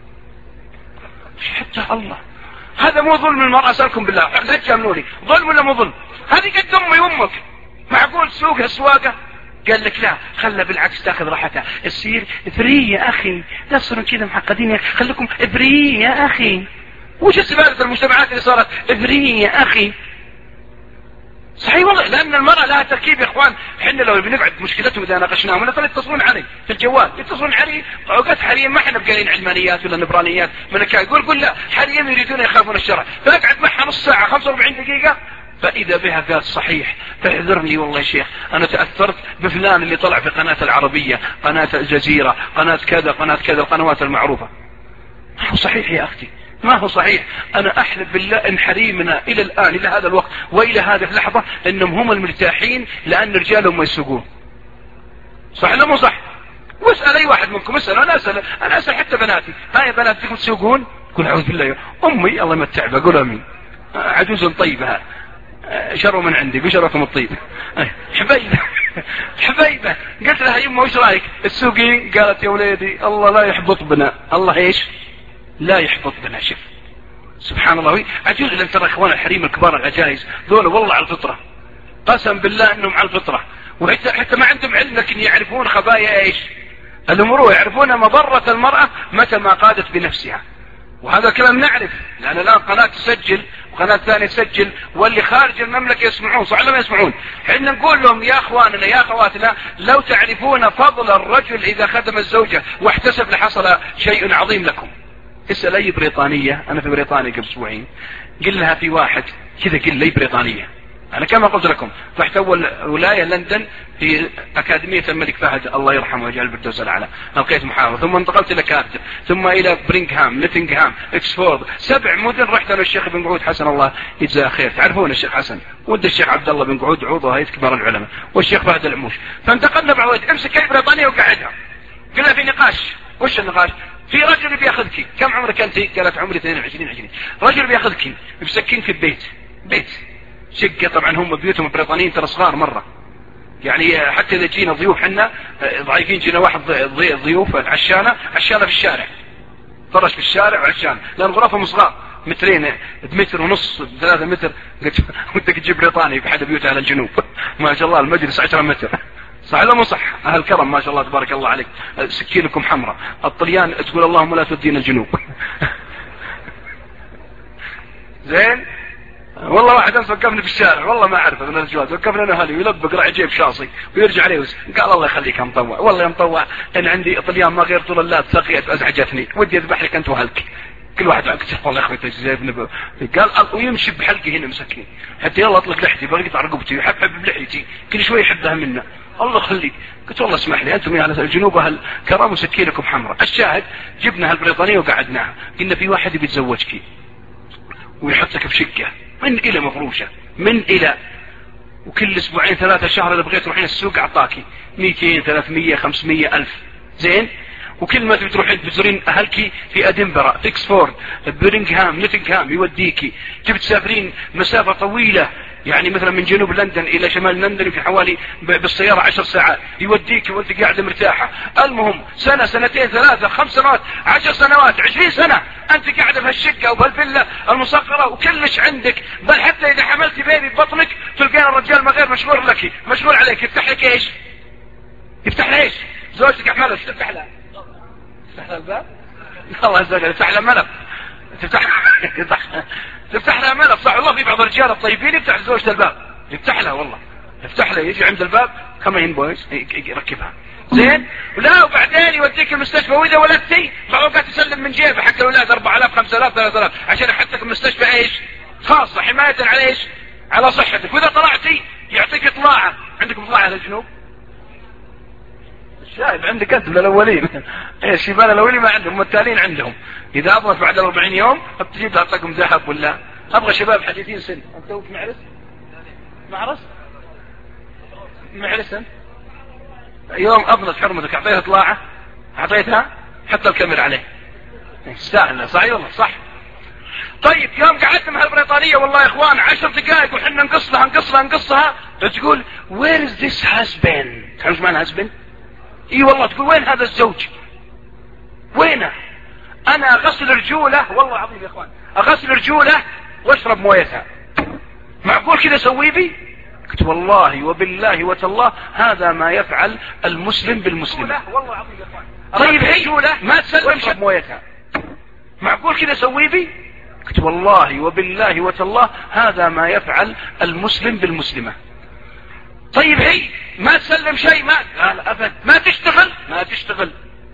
حتى الله. هذا مو ظلم المرأة؟ اسألكم بالله لا تجاملوني، ظلم ولا مو ظلم؟ هذه قد امي وامك، معقول تسوقها سواقة؟ قال لك لا خلى بالعكس تاخذ راحتها، السير فري يا اخي، لا تصيرون كذا معقدين يا اخي، خليكم فري يا اخي. وش استفادة المجتمعات اللي صارت فري يا اخي؟ صحيح والله، لان المرأة لها تركيب يا اخوان. احنا لو بنقعد مشكلتهم اذا ناقشناهم ولا يتصلون علي في الجوال، يتصلون علي اوقات حاليا ما احنا بقالين علمانيات ولا نبرانيات من يقول قول لا حاليا يريدون يخافون الشرع، فاقعد معها نص ساعة خمسة واربعين دقيقة، فإذا بها قال صحيح فاعذرني والله يا شيخ أنا تأثرت بفلان اللي طلع في قناة العربية، قناة الجزيرة، قناة كذا قناة كذا، القنوات المعروفة. ما هو صحيح يا أختي، ما هو صحيح. أنا أحلف بالله إن حريمنا إلى الآن إلى هذا الوقت وإلى هذه اللحظة إنهم هم المرتاحين لأن رجالهم ما يسوقون. صح ولا مو صح؟ واسأل أي واحد منكم، اسأل، أنا أسأل أنا أسأل حتى بناتي، هاي بناتكم تسوقون؟ قل أعوذ بالله. أمي الله يمتع بها، قل آمين. عجوز طيبة شروا من عندي بشركم الطيب. حبيبة حبيبة قلت لها يمه وش رايك السوقين؟ قالت يا وليدي الله لا يحبط بنا. الله ايش لا يحبط بنا؟ شوف سبحان الله. عجوز لن ترى اخوان الحريم الكبار العجائز ذولا والله على الفطرة، قسم بالله انهم على الفطرة، وحتى حتى ما عندهم علم لكن يعرفون خبايا ايش الامور، يعرفون مضرة المرأة متى ما قادت بنفسها. وهذا الكلام نعرف، لأن الآن قناة تسجل وقناة ثانية تسجل، واللي خارج المملكة يسمعون، صح ولا ما يسمعون؟ حين نقول لهم يا أخواننا يا أخواتنا لو تعرفون فضل الرجل إذا خدم الزوجة واحتسب لحصل شيء عظيم لكم. اسأل أي بريطانية، أنا في بريطانيا قبل أسبوعين، قل لها في واحد كذا، قل لي بريطانية، أنا كما قلت لكم رحت أول ولاية لندن في أكاديمية الملك فهد الله يرحمه ويجعل الفردوس الأعلى، ألقيت محاضرة، ثم انتقلت إلى كاردف، ثم إلى برينغهام، نوتنغهام، إكسفورد، سبع مدن رحت أنا الشيخ بن قعود حسن الله يجزاه خير، تعرفون الشيخ حسن ود الشيخ عبد الله بن قعود عضو هيئة كبار العلماء، والشيخ فهد العموش. فانتقلنا بعوض امسك أي بريطانية وقعدها، قلنا في نقاش. وش النقاش؟ في رجل بياخذك، كم عمرك أنت؟ قالت عمري اثنين وعشرين عشرين. رجل بياخذك بسكين في البيت، بيت شقة، طبعا هم بيوتهم بريطانيين ترى صغار مرة، يعني حتى إذا جينا ضيوف حنا ضعيفين، جينا واحد ضيوف عشانة عشانة في الشارع، فرش في الشارع وعشانة، لأن غرفهم صغار مترين متر ونص ثلاثة متر. قلت ودك تجيب بريطاني في حد بيوت أهل الجنوب ما شاء الله المجلس عشرة متر، صح ولا مو صح؟ أهل كرم ما شاء الله تبارك الله عليك، سكينكم حمراء. الطليان تقول اللهم لا تدين الجنوب زين. والله واحد امس وقفني في الشارع، والله ما اعرفه من الجواز، وقفنا انا هالي ويلبق راح يجيب شاصي ويرجع عليه وس... قال الله يخليك يا مطوع، والله يا مطوع انا عندي طليان ما غير طول اللات سقيت ازعجتني، ودي اذبح لك انت وهلك. كل واحد قلت والله يا اخوي تجيبني، قال ويمشي بحلقي هنا مسكين، حتى يلا اطلق لحيتي بقى يقطع رقبتي ويحب حب بلحيتي كل شوي يحبها منا، الله يخليك. قلت والله اسمح لي انتم يا الجنوب اهل كرام وسكينكم حمراء. الشاهد جبنا هالبريطانيه وقعدناها، قلنا في واحد بيتزوجك ويحطك في شقه من الى مفروشة من الى، وكل اسبوعين ثلاثة شهر اذا بغيت تروحين السوق اعطاكي مئتين ثلاثمية خمسمية الف زين، وكل ما تبي تروحين تزورين اهلك في ادنبرا في اكسفورد برينغهام نوتنغهام يوديكي، تبي تسافرين مسافة طويلة يعني مثلا من جنوب لندن الى شمال لندن في حوالي بالسيارة عشر ساعات يوديك وانت قاعدة مرتاحة. المهم سنة سنتين ثلاثة خمس سنوات عشر سنوات عشرين سنة انت قاعدة بهالشقة وبهالفيلا المصغرة وكلش عندك، بل حتى اذا حملت بيبي ببطنك تلقين الرجال ما غير مشغول لك مشغول عليك، يفتح لك ايش؟ يفتح لها ايش؟ زوجتك احملها تفتح لها تفتح لها الباب الله عز وجل، يفتح لها ملف، تفتح تفتح لها ملف. صح والله في بعض الرجال الطيبين يفتح زوجته الباب، يفتح لها والله يفتح لها، يجي عند الباب كما ينبويس يركبها زين، ولا وبعدين يوديك المستشفى، واذا ولدتي بعض الوقت يسلم من جيبه حق الاولاد أربعة آلاف خمسة آلاف ثلاثة آلاف عشان يحطك المستشفى ايش خاصة حماية على ايش على صحتك. واذا طلعتي يعطيك اطلاعة، عندكم اطلاعة للجنوب الشايب عندك انت للاولين ايه الشيبان الاولين ما عندهم، التالين عندهم اذا اضمت بعد أربعين يوم تجيب لها طقم ذهب ولا. ابغى شباب حديثين سن، انت توك معرس معرس معرس انت يوم اضمت حرمتك اعطيتها طلاعة اعطيتها حتى الكاميرا عليه استاهل صحيح والله صح. طيب يوم قعدت مع البريطانية والله يا اخوان عشر دقائق وحنا نقص لها نقص لها نقصها تقول where is this husband؟ تعرف معنى husband؟ اي والله تقول وين هذا الزوج؟ وينه؟ انا اغسل رجوله والله العظيم يا اخوان اغسل رجوله واشرب مويتها، معقول كذا اسوي بي؟ قلت والله وبالله وتالله هذا ما يفعل المسلم بالمسلم. والله العظيم يا اخوان طيب رجوله ما تسلم شرب مويتها، معقول كذا اسوي بي؟ قلت والله وبالله وتالله هذا ما يفعل المسلم بالمسلمة. طيب هي ما تسلم شيء ما قال ابد ما تشتغل ما تشتغل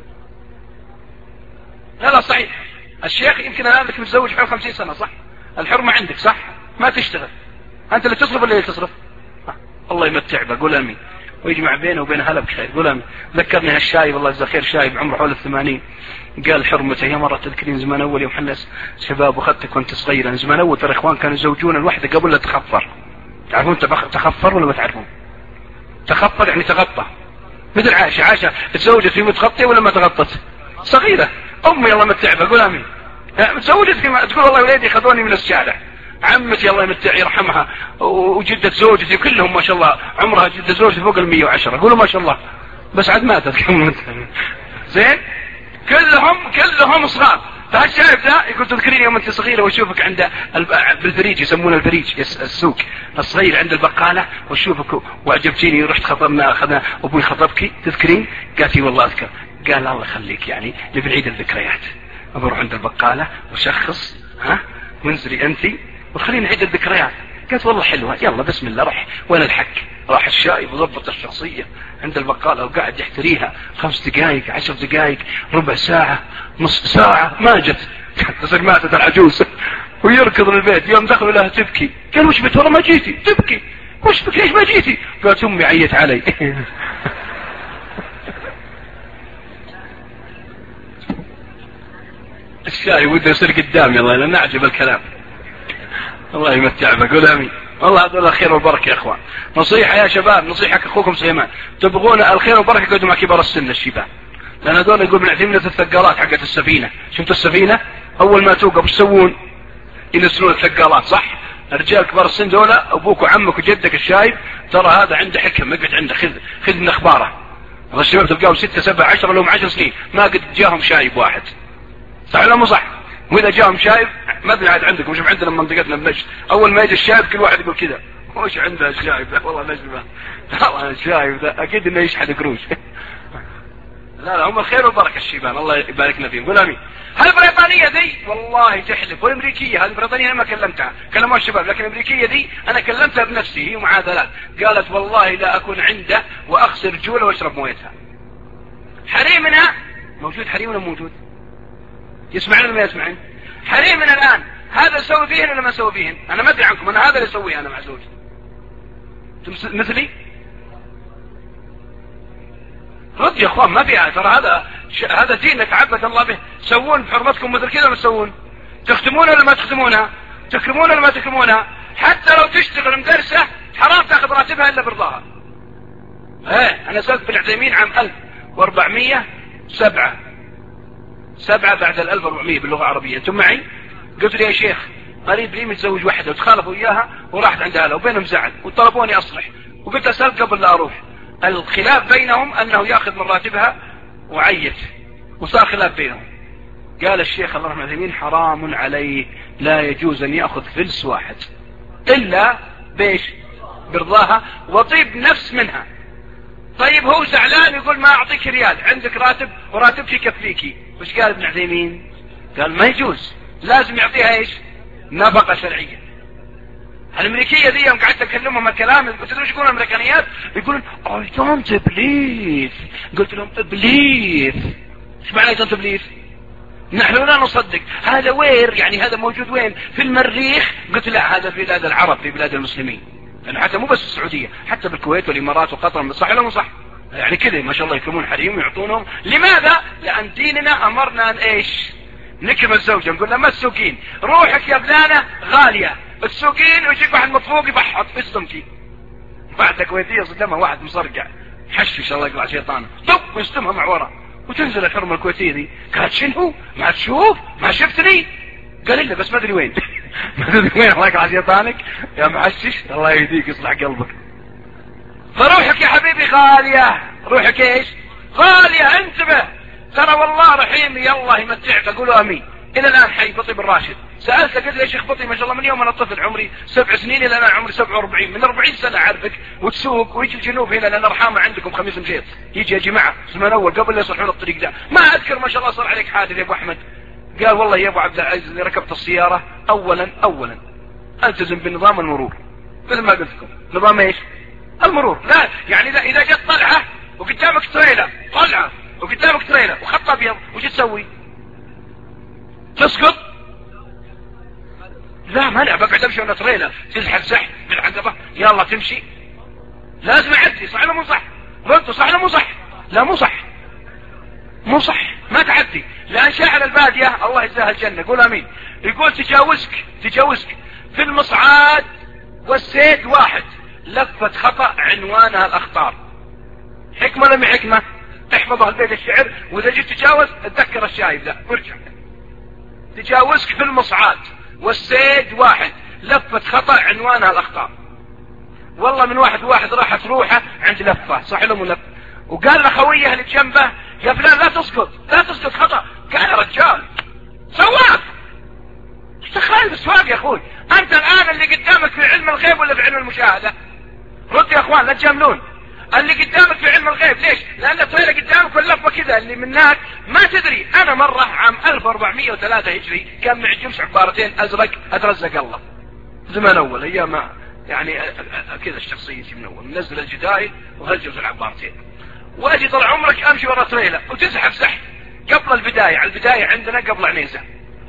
لا لا صحيح الشيخ يمكن الان لك متزوج حول خمسين سنة صح، الحرمة عندك صح، ما تشتغل انت اللي تصرف ولا اللي تصرف؟ الله يمتع بقى قول امين ويجمع بينه وبين هلا بخير قول امين. ذكرني هالشايب الله يجزاه خير شايب عمره حول الثمانين قال حرمته هي مرة تذكرين زمان اول يوم حنا شباب واخذتك وانت صغيرا زمان اول ترى اخوان كانوا يزوجون الوحدة قبل لا تخفر، تعرفون تخفر ولا ما تعرفون؟ تخفر يعني تغطى مثل عائشة، عائشة تزوجت في متغطية ولا ما تغطت؟ صغيرة امي الله متعبة قول امين زوجتك تقول والله ولادي خذوني من الشارع، عمتي الله يمتع يرحمها وجدة زوجتي كلهم ما شاء الله عمرها جدة زوجتي فوق المية وعشرة، قولوا ما شاء الله، بس عاد ماتت زين كلهم كلهم صغار. فهالشايف ذا يقول تذكريني يوم انت صغيره واشوفك عند بالفريج، يسمونه الفريج السوق الصغير عند البقاله، واشوفك واعجبتيني ورحت خطبنا اخذنا ابوي خطبك تذكرين؟ قالت لي والله اذكر. قال الله يخليك يعني نبي نعيد الذكريات، بروح عند البقاله وشخص ها وانزلي انت وخلينا نعيد الذكريات. قالت والله حلوه يلا بسم الله. راح وين الحك؟ راح الشايب وضبط الشخصيه عند البقاله وقاعد يحتريها خمس دقائق عشر دقائق ربع ساعه نص ساعه ما جت تصير ماتت العجوز ويركض للبيت. يوم دخلوا لها تبكي، قال وش بك والله ما جيتي؟ تبكي وش بك ليش ما جيتي؟ قالت امي عيت علي. الشاي وده يصير قدامي الله لأن أعجب الكلام. الله يمتع بقول امين. والله هذول الخير والبركه يا اخوان. نصيحه يا شباب، نصيحه اخوكم سليمان، تبغون الخير والبركه قعدوا مع كبار السن الشباب، لان هذول يقول من عثمنة الثقالات حقت السفينه. شفتوا السفينه اول ما توقف ايش يسوون؟ ينسلون الثقالات صح؟ الرجال كبار السن دول ابوك وعمك وجدك الشايب ترى هذا عنده حكم اقعد عنده خذ خذ من اخباره. هذا الشباب تلقاهم ستة سبعة عشرة لهم عشر سنين ما قد جاهم شايب واحد، صح ولا مو صح؟ واذا جاهم شايب ما ادري عاد عندكم وش عندنا منطقتنا بنجد، اول ما يجي الشايب كل واحد يقول كذا وش عنده الشايب ده والله نجمه والله الشايب ده اكيد انه يشحد قروش. لا لا هم الخير والبركه الشيبان الله يباركنا فيهم. قول امين. هالبريطانيه ذي والله تحلف، والامريكيه هذه البريطانيه انا ما كلمتها كلموا الشباب، لكن الامريكيه ذي انا كلمتها بنفسي هي معادلات، قالت والله لا اكون عنده واغسل رجوله واشرب مويتها. حريمنا موجود، حريمنا موجود يسمعون ولا ما يسمعون؟ حريمنا الآن هذا يسوي فيهن ولا ما يسوي فيهن؟ أنا ما أدري عنكم، أنا هذا اللي أسويه أنا مع زوجي. مثلي؟ رد يا أخوان ما فيها، ترى هذا ش... هذا دين نتعبد الله به. سوون بحرمتكم مثل كذا ولا تسوون؟ تختمونها ولا ما تختمونها؟ تكرمونها ولا ما تكرمونها؟ حتى لو تشتغل مدرسة حرام تأخذ راتبها إلا برضاها. إيه أنا سألت بن عثيمين عام ألف وأربعمية وسبعة سبعة بعد الألف وأربعمية باللغة العربية. أنتم معي؟ قلت لي يا شيخ قريب لي متزوج واحدة وتخالفوا إياها وراحت عند أهلها وبينهم زعل وطلبوني أصلح، وقلت أسأل قبل لا أروح. الخلاف بينهم أنه يأخذ من راتبها وعيت وصار خلاف بينهم. قال الشيخ الله رحمه الله حرام عليه لا يجوز أن يأخذ فلس واحد إلا بيش برضاها وطيب نفس منها. طيب هو زعلان يقول ما أعطيك ريال، عندك راتب وراتبك يكفيكي. وش قال ابن عثيمين؟ قال ما يجوز، لازم يعطيها ايش؟ نفقة شرعية. الامريكية ذي يوم قعدت اكلمهم الكلام تدري ايش يقولون الامريكانيات؟ يقولون I don't believe. قلت لهم believe. ايش معنى I don't believe؟ نحن لا نصدق. هذا وير يعني هذا موجود وين؟ في المريخ. قلت لا هذا في بلاد العرب في بلاد المسلمين، يعني حتى مو بس السعودية حتى بالكويت والامارات وقطر، صح ولا مو صح؟ يعني كذا ما شاء الله يكرمون حريم ويعطونهم. لماذا؟ لأن ديننا أمرنا أن إيش؟ نكرم الزوجة. نقول لها ما تسوقين، روحك يا فلانة غالية تسوقين ويجيك واحد مطفوق يبحط في السمكي. واحدة كويتية صدمها واحد مصرقع حشش الله يقلع شيطانه طب ويستمها مع ورا وتنزل الحرمة الكويتية دي. قالت شنو؟ ما تشوف؟ ما شفتني؟ قال إلا بس ما أدري وين. ما أدري وين الله يقلع شيطانك يا محشش الله يهديك يصلح قلبك. فروحك يا حبيبي غالية، روحك ايش؟ غالية. انتبه ترى والله رحيم يلا يمتعك. اقولوا امين. الى الان حي بطي بن راشد سألته قلت له يا شيخ بطي ما شاء الله من يوم انا طفل عمري سبع سنين الى الان عمري سبع واربعين، من اربعين سنة اعرفك وتسوق ويجي الجنوب هنا لان رحامة عندكم خميس مشيط يجي يا جماعة زمان اول قبل لا يصلحون الطريق ده. ما اذكر ما شاء الله صار عليك حادث يا ابو احمد. قال والله يا ابو عبد العزيز اني ركبت السيارة اولا اولا التزم بنظام المرور مثل ما قلت لكم. نظام ايش؟ المرور. لا يعني اذا اذا جت طلعه وقدامك تريلا طلعه وقدامك تريلا وخط ابيض وش تسوي؟ تسقط؟ لا ما لا بقعد امشي وانا تريلا تزحف زحف بالعقبه يلا تمشي لازم اعدي. صح ولا مو صح؟ ردوا صح ولا مو صح؟ لا مو صح مو صح ما تعدي. لان شاعر الباديه الله يجزاه الجنه قول امين يقول تجاوزك تجاوزك في المصعاد والسيد واحد لفة خطأ عنوانها الأخطار. حكمة ولا مو حكمة؟ احفظها البيت الشعر واذا جيت تتجاوز اتذكر الشايب ذا وارجع. تجاوزك في المصعاد والسيج واحد، لفة خطأ عنوانها الأخطاء. والله من واحد واحد راحت روحه عند لفة صح له ملف، وقال لخويه اللي جنبه يا فلان لا تسقط لا تسقط خطأ. قال يا رجال سواق، تخيل بسواق يا اخوي. انت الان اللي قدامك في علم الغيب ولا في علم المشاهدة؟ رد يا اخوان لا تجاملون. اللي قدامك في علم الغيب، ليش؟ لان الطريقة قدامك واللفة كذا اللي منك ما تدري. انا مرة عام ألف وأربعمائة وثلاثة هجري كان معي جمس عبارتين ازرق اترزق الله زمان اول ايام يعني كذا الشخصية من اول منزل الجداي وهالجمس العبارتين، واجي طال عمرك امشي ورا تريلا وتزحف زحف قبل البداية، على البداية عندنا قبل عنيزة،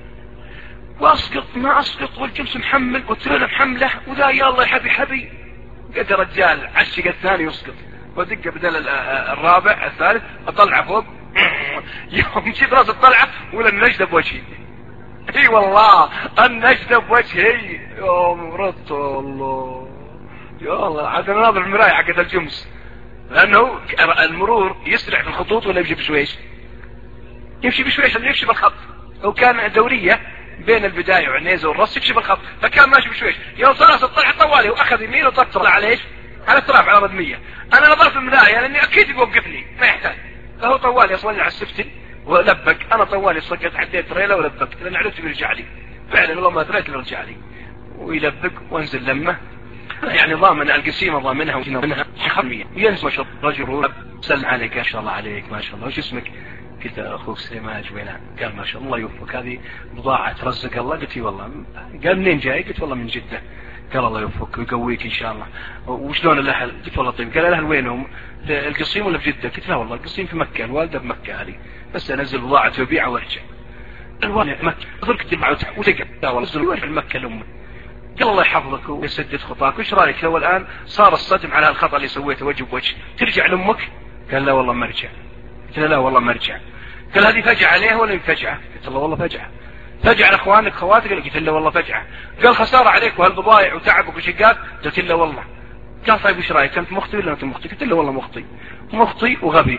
واسقط ما اسقط والجمس محمل والتريلا محملة وذا يلا يا حبي حبي قد رجال عشق الثاني يسقط ودق بدل الرابع الثالث اطلع فوق يوم جيت راس الطلعة ولا النجدة بوجهي. اي والله النجدة بوجهي يوم رضت والله يا الله. عاد ناظر المراية حقت الجمس لانه المرور يسرع في الخطوط ولا يمشي بشويش؟ يمشي بشويش اللي يمشي بالخط، وكان دورية بين البداية وعنيزة والرص يمشي بالخط، فكان ماشي بشويش. يوم صار الطلعة طوالي واخذ يمين وطلع على ايش؟ على التراب على ردمية. انا نظرت المراية لاني اكيد يوقفني ما يحتاج، فهو طوالي يصلي على السفتن ولبك، انا طوالي صقت عديت تريلا ولبك لان عرفت بيرجع لي فعلا والله ما دريت بيرجع لي ويلبك وانزل لمه. يعني ضامن القسيمة ضامنها ومنها حرمية وينزل ما شاء الله رجل سلم عليك ما شاء الله عليك ما شاء الله وش اسمك؟ قلت اخوك سليمان جويلان. قال ما شاء الله يوفقك هذه بضاعة ترزق الله. قلت والله. قال منين جاي؟ قلت والله من جدة. قال الله يوفقك ويقويك ان شاء الله. وشلون الاهل؟ قلت والله طيب. قال الاهل وينهم؟ القصيم ولا في جدة؟ قلت لا والله القصيم في مكة، الوالدة بمكة هذه بس انزل بضاعة وبيعها وارجع. الوالدة مكة ضرك تبع وتقع. لا والله نزل في المكة لأمك. قال الله يحفظك ويسدد خطاك. وش رايك لو الان صار الصدم على الخطأ اللي سويته وجه بوجه ترجع لامك؟ قال لا والله ما ارجع. قلت له لا والله ما ارجع. قال هذه فجعة عليه ولا فجعة؟ قلت له والله فجعة. فجعة على اخوانك خواتك؟ قلت له والله فجعة. قال خسارة عليك وهالبضايع وتعبك وشقات؟ قلت له والله. قال طيب وش رايك انت مخطي ولا انت مخطي؟ قلت له والله مخطي مخطي وغبي.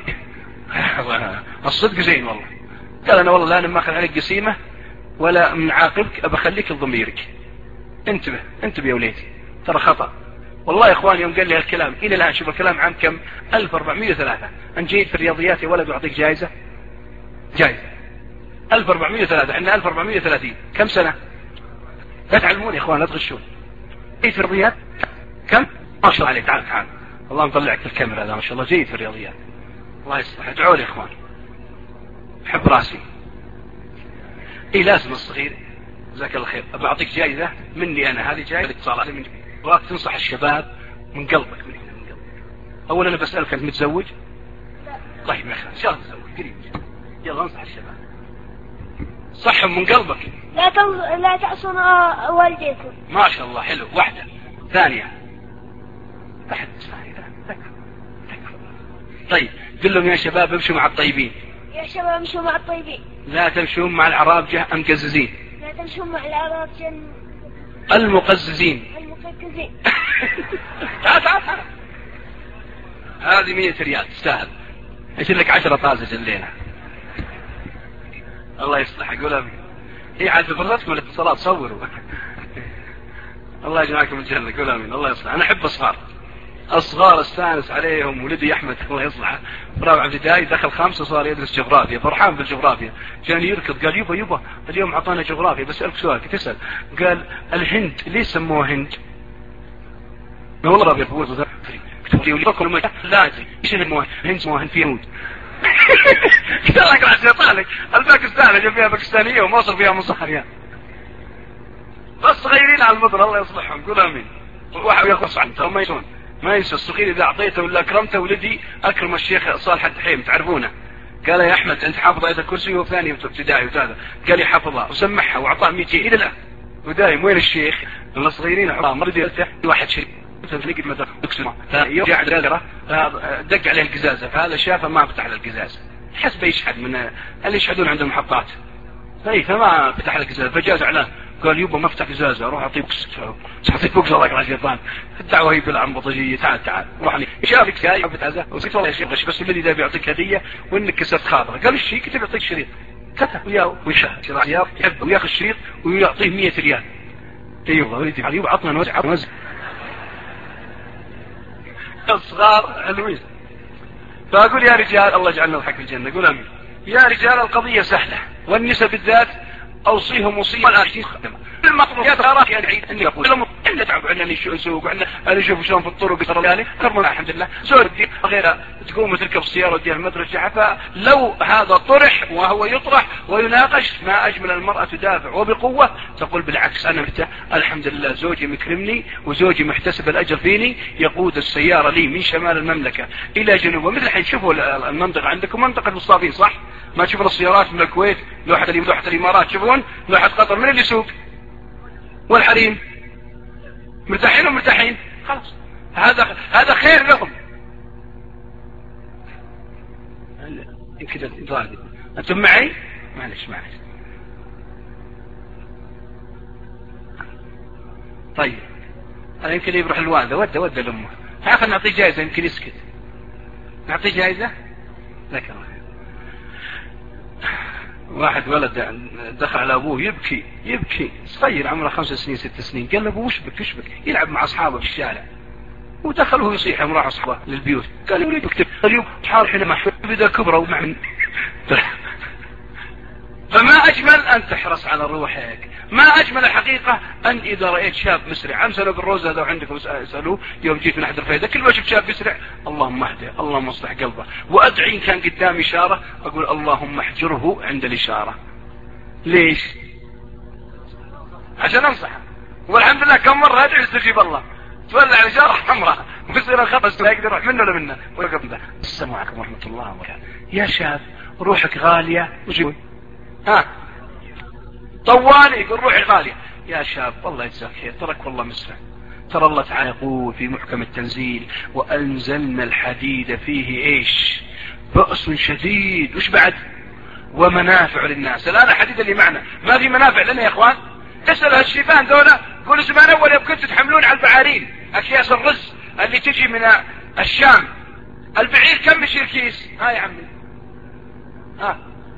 الصدق زين والله. قال انا والله لا انا ما اخذ عليك قسيمة ولا من عاقبك ابخليك لضميرك. انتبه انتبه يا وليدي ترى خطأ والله يا اخوان. يوم قال لي هالكلام الى الان شوف الكلام عام كم؟ ألف وأربعمائة وثلاثة. انت جيد في الرياضيات يا ولد واعطيك جائزة جائزة ألف وأربعمائة وثلاثة. عندنا ألف وأربعمائة وثلاثين. كم سنة؟ لا تعلمون يا اخوان لا تغشون. جيد في الرياضيات كم؟ ما شاء الله عليك. تعال تعال الله مطلعك في الكاميرا هذا ما شاء الله جيد في الرياضيات. الله يصلح. ادعوا لي يا اخوان حب راسي. ايه لازم الصغير جزاك الله خير بعطيك جائزة مني انا. هذه جائزة اتصالات مني. ابغاك تنصح الشباب من قلبك من هنا من قلبك. اولا انا بسألك انت متزوج؟ لا. طيب يا اخي ان شاء الله تتزوج قريب. يلا انصح الشباب صحهم من قلبك. لا تنص... لا تعصون والديكم. ما شاء الله حلو. واحدة. ثانية تحت ثانية. طيب قل لهم يا شباب امشوا مع الطيبين. يا شباب امشوا مع الطيبين. لا تمشون مع العرابجة المقززين. لا تمشون مع العرابجة المقززين. المقززين. تعال تعال تعال. هذه مية ريال تستاهل. ايش لك عشرة طازج الليلة. الله يصلح. يقول امين. هي عاد فرصتكم الاتصالات صوروا. الله يجمعكم الجنة. قول امين. الله يصلح. انا احب اصغار اصغار استانس عليهم. ولدي احمد الله يصلحه في رابعه ابتدائي دخل خامسه صار يدرس جغرافيا فرحان بالجغرافيا. جاني يركض قال يبا يبا اليوم اعطانا جغرافيا بسالك سؤال. كنت اسال قال الهند ليش سموها هند؟ والله رابع فوز كتب لي ولي ما لا ادري ايش سموها هند سموها هند في هنود. قلت الله يقرا شيطانك الباكستان جاب فيها باكستانيه ومصر فيها مصاريه بس صغيرين على المطر. الله يصلحهم. قول امين. واحد يخلص عنه ما يسون ما ينسى الصغير إذا أعطيته ولا أكرمته. ولدي أكرم الشيخ صالح الدحيم تعرفونه. قال يا أحمد أنت حافظ آية الكرسي وثاني ابتدائي وثالث. قال لي حافظها وسمعها وأعطاه مئتين إلى الآن. ودايم وين الشيخ؟ الصغيرين حرام مرضي يفتح واحد شيء تفليق المدرسة يقسمه فيوم قاعد غادرة دق عليه القزازة فهذا شافه ما فتح له القزازة حسب يشحد من اللي يشحدون عند المحطات. طيب فما فتح له القزازة فجاز إعلان قال يبا ما فتح قزازة روح أعطيه بوكس. أعطيه بوكس الله يقرأ الشيطان. الدعوة هي بالعنبطجية. تعال تعال روح لي شافك ساي حبت هذا وقلت والله يا شيخ بس الذي ده بيعطيك هدية وإنك كسرت خاطره. قال الشيء كتب يعطيك شريط كتب وياه ويشاهد رياض يحب وياخذ الشريط ويعطيه مية ريال. ايوه ولدي علي وعطنا نوزع نوزع الصغار حلوين. فاقول يا رجال الله يجعلنا الحق في الجنه. قول امين. يا رجال القضيه سهله، والنساء بالذات اوصيهم وصيه والان المطلوب يا ترى يعني عيد اني اقول لهم ان تعبوا عندنا نسوق وعندنا نشوف شلون في الطرق ترى يعني كرمنا الحمد لله زور غيرها تقوم تركب السياره وتديها المدرسه. فلو هذا طرح وهو يطرح ويناقش ما اجمل المراه تدافع وبقوه تقول بالعكس انا متى الحمد لله زوجي مكرمني وزوجي محتسب الاجر فيني يقود السياره لي من شمال المملكه الى جنوبها. مثل الحين شوفوا المنطقه عندكم منطقه المصطافين صح؟ ما تشوفون السيارات من الكويت لوحة لوحة الامارات تشوفون لوحة قطر من اللي يسوق؟ والحريم مرتاحين ومرتاحين خلاص. هذا هذا خير لهم. كذا ضاغط انتم معي؟ معلش معلش. طيب هذا يمكن يروح الوالده وده وده لامه. هاخذ نعطيه جائزه يمكن يسكت. نعطيه جائزه؟ ذاك الله. واحد ولد دخل على ابوه يبكي يبكي صغير عمره خمس سنين ست سنين. قال له ابوه وش بك وش بك؟ يلعب مع اصحابه في الشارع ودخل وهو يصيح مع اصحابه للبيوت. قال له اريد اكتب اليوم حار حين ما بدا كبره ومع من فما اجمل ان تحرص على روحك. ما اجمل الحقيقه ان اذا رايت شاب مسرع امثله بالروز هذا عندكم اسالوه يوم جيت من احد الفائده كل ما شفت شاب يسرع اللهم اهده اللهم اصلح قلبه وادعي ان كان قدام اشاره اقول اللهم احجره عند الاشاره. ليش؟ عشان انصحه والحمد لله كم مره ادعي يستجيب الله. تولع الاشاره حمراء ويصير الخبز لا يقدر يروح منه ولا منه ويقف ذا. السلام عليكم ورحمه الله وبركاته. يا شاب روحك غاليه وش ها طوالي يقول روحي غالية. يا شاب والله يجزاك خير ترك والله مسرع. ترى الله تعالى يقول في محكم التنزيل وأنزلنا الحديد فيه ايش بأس شديد وش بعد ومنافع للناس. الآن الحديد اللي معنا ما في منافع لنا يا اخوان. اسأل هالشيفان دولة قولوا زمان اول يوم كنتوا تحملون على البعارين اكياس الرز اللي تجي من الشام البعير كم يشيل كيس؟ ها يا عمي ها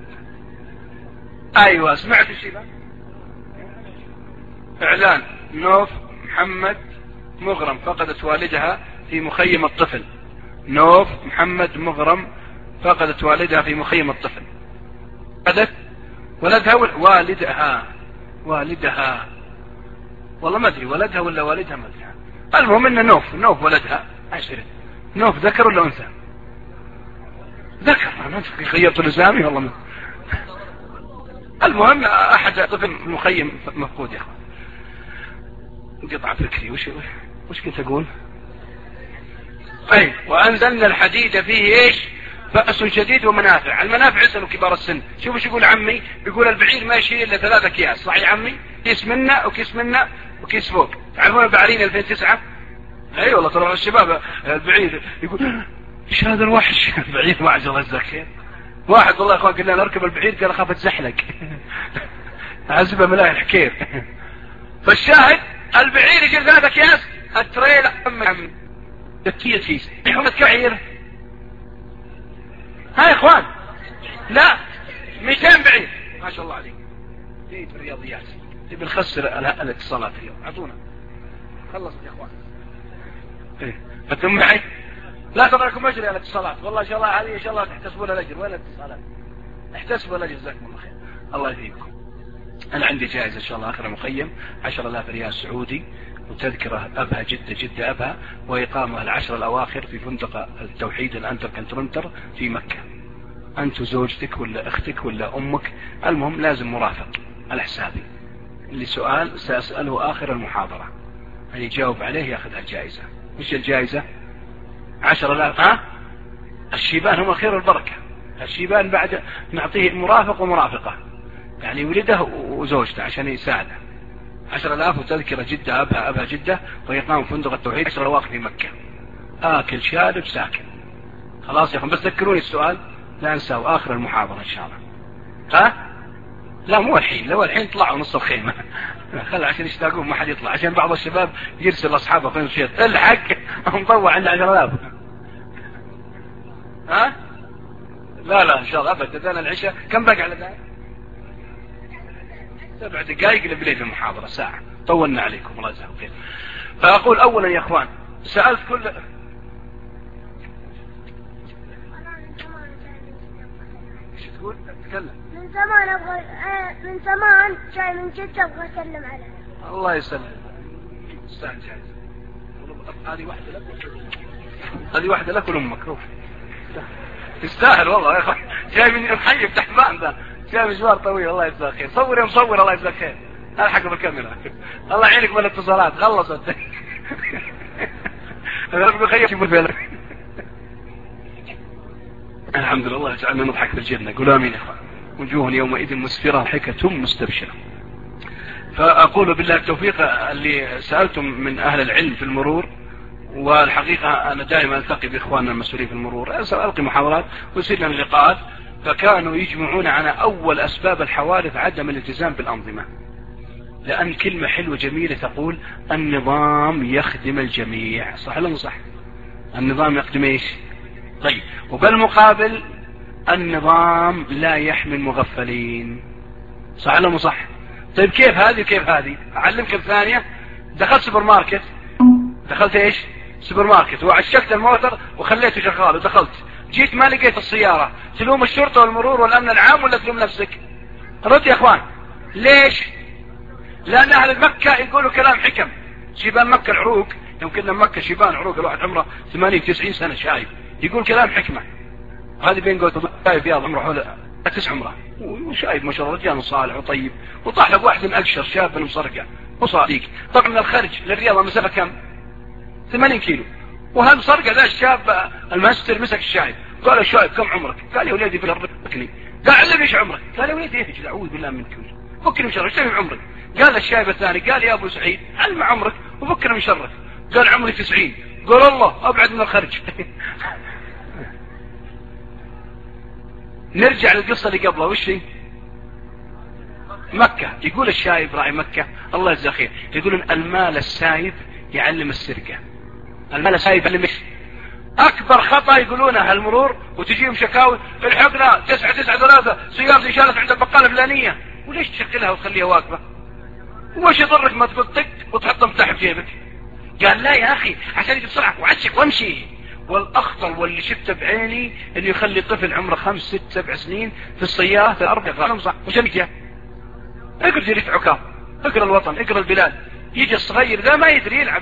ايوه سمعت الشيفان اعلان نوف محمد مغرم فقدت والدها في مخيم الطفل. نوف محمد مغرم فقدت والدها في مخيم الطفل. فقدت ولدها والدها والدها والله ما ادري ولدها ولا والدها ما ادري. المهم ان نوف نوف ولدها عشرة. نوف ذكر ولا انثى؟ ذكر. انا غيرت لزامي والله. المهم احد طفل مخيم مفقود يا اخوان. قطع فكري وش وش كنت اقول؟ اي وانزلنا الحديد فيه ايش بأس شديد ومنافع. المنافع اسألوا كبار السن. شوفوا شو يقول عمي يقول البعير ما يشيل الا ثلاثة اكياس صح يا عمي؟ كيس منا وكيس منا وكيس فوق. تعرفون البعارين ألفين وتسعة؟ اي والله ترى الشباب البعير يقول ايش هذا الوحش البعير وحش الله يجزاك خير. واحد والله يا اخوان قلنا نركب البعير قال اخاف اتزحلق عزبه ملاهي الحكير. فالشاهد البعير يشيل ثلاثة اكياس التريل عم تكيه كيس يحط كعير. ها يا اخوان لا مئتين بعير ما شاء الله عليك. في الرياضيات تبي نخسر الاتصالات اليوم اعطونا خلصت يا اخوان. ايه انتم معي؟ لا تضركم اجري على الاتصالات والله ان شاء الله هذه ان شاء الله تحتسبون الاجر. وين الاتصالات؟ احتسبوا الاجر جزاكم الله خير الله يثيبكم. انا عندي جائزه ان شاء الله اخر مخيم عشرة آلاف ريال سعودي وتذكره ابها جده جده ابها واقامه العشر الاواخر في فندق التوحيد الانتركنترنتر في مكه. انت وزوجتك ولا اختك ولا امك المهم لازم مرافق على حسابي. اللي سؤال ساساله اخر المحاضره اللي يجاوب عليه ياخذ الجائزه. وش الجائزه؟ عشر آلاف. ها الشيبان هم الخير والبركه. الشيبان بعد نعطيه مرافق ومرافقه يعني ولده وزوجته عشان يساعده. عشر آلاف وتذكره جده ابها ابها جده ويقام فندق التوحيد عشر اواخر في مكه. اكل شارب ساكن. خلاص يا اخوان بس ذكروني السؤال لا انساه اخر المحاضره ان شاء الله. ها لا مو الحين لو الحين طلعوا نص الخيمه خلوا عشان يشتاقون ما حد يطلع عشان بعض الشباب يرسل اصحابه فين الشيخ الحق مطوع عند عشر آلاف. ها لا لا ان شاء الله ابدا اذان العشاء كم بقى على ذلك؟ سبع دقائق لبليل المحاضرة ساعة، طولنا عليكم الله يجزاكم خير. فأقول أولا يا إخوان سألت كل ايش تقول؟ تتكلم. من زمان ابغى من زمان جاي من جدة ابغى اسلم عليه. الله يسلم. استاهل جايز. هذه واحدة لك. هذه واحدة لك ولأمك. روح. تستاهل والله يا اخوان. جاي من محيب تحبان ذا. جاي مشوار طويل الله يجزاك خير. صور يا مصور الله يجزاك خير. الحق بالكاميرا. الله يعينك بالاتصالات خلصت. ربي خير يشوف بالك. الحمد لله جعلنا نضحك في الجنة. قولوا امين يا اخوان. وجوه يومئذ مسفرة ضحكة مستبشرة. فأقول بالله التوفيق اللي سألتم من أهل العلم في المرور، والحقيقة أنا دائما ألتقي بإخواننا المسؤولين في المرور، ألقي محاضرات ويصير لنا لقاءات، فكانوا يجمعون على أول أسباب الحوادث عدم الالتزام بالأنظمة، لأن كلمة حلوة جميلة تقول النظام يخدم الجميع. صح ولا مو صح؟ النظام يخدم ايش؟ طيب، وبالمقابل النظام لا يحمي المغفلين. صح ولا مو صح؟ طيب كيف هذه كيف هذه؟ أعلمك الثانية. دخلت سوبر ماركت، دخلت ايش؟ سوبر ماركت، وعشقت الموتر وخليته شغال ودخلت، جيت ما لقيت السيارة، تلوم الشرطة والمرور والأمن العام ولا تلوم نفسك؟ رد يا اخوان. ليش؟ لأن أهل مكة يقولوا كلام حكم. شيبان مكة العروق، يمكن مكة شيبان عروق الواحد عمره ثمانين تسعين سنة شايب يقول كلام حكمة. هذه بين قوة شايب ياض عمره حول تسع عمره وشايب ما شاء الله رجال صالح وطيب، وطاح له واحد من أقشر شاب مصرقع وصادق. طبعا من الخارج للرياض مسافة كم؟ ثمانين كيلو. وهم صرقع ذا الشاب الماستر مسك الشايب قال له شايب كم عمرك؟ قال يا وليدي بكني. قال علمني ايش عمرك؟ قال يا وليدي ايش؟ اعوذ بالله منك فكني من شرك. ايش عمرك؟ قال الشايب الثاني قال يا ابو سعيد علم عمرك وفكر من شرك. قال عمري تسعين. قال الله ابعد من الخرج. نرجع للقصة اللي قبلها. وش هي؟ مكة. يقول الشايب راعي مكة الله يجزاه خير، يقولون المال السايب يعلم السرقة. المال السايب يعلم ايش؟ اكبر خطأ يقولونه المرور وتجيهم شكاوي الحقنا تسعة تسعة ثلاثة سيارتي شالت عند البقالة الفلانية. وليش تشغلها وتخليها واقفة؟ وش يضرك ما تقول طق وتحطها مفتاح في جيبك؟ قال لا يا اخي عشان يجي بسرعة وعشك وامشي. والاخطر واللي شفته بعيني انه يخلي طفل عمره خمس ست سبع سنين في السيارة في الارض يقرأ صح وشمك اقرأ جريت عكام، اقرأ الوطن، اقرأ البلاد. يجي الصغير ذا ما يدري يلعب.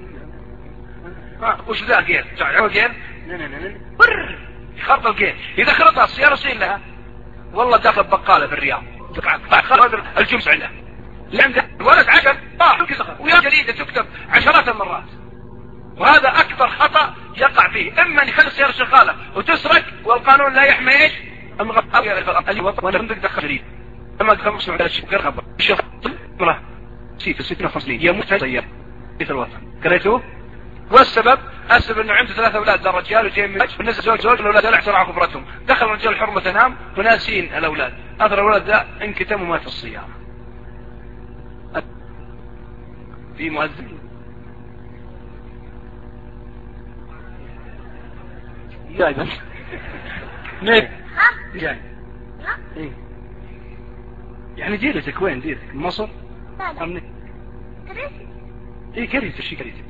ها وش ذا جير؟ تعال جير بر يخرط الجير. اذا خرطها السيارة صير لها والله داخل بقالة في الرياض خرط الجمس عنده لعنده الولد عشر طاح ويا جريدة تكتب عشرات المرات. وهذا اكبر خطأ يقع فيه، اما ان يخلي السيارة شغالة وتسرق والقانون لا يحمي ايش؟ المغفل اللي وطن وانا عندك دخل جريد اما دخل مسموع على الشيء غير خبر الشيخ مرة سيت ستين وخمسين يموت سيارة في الوطن. قريتوه؟ والسبب السبب انه عنده ثلاثة اولاد، ذا الرجال وجاي من بالنسبة زوج زوج الاولاد لا احترع خبرتهم. دخل الرجال الحرمة تنام وناسين الاولاد. اثر الولد ذا انكتم ومات في السيارة. في مؤذن جاي بس ليه جاي ايه يعني ديرتك وين ديرتك؟ مصر؟ لا ايه قريتك شي قريتك؟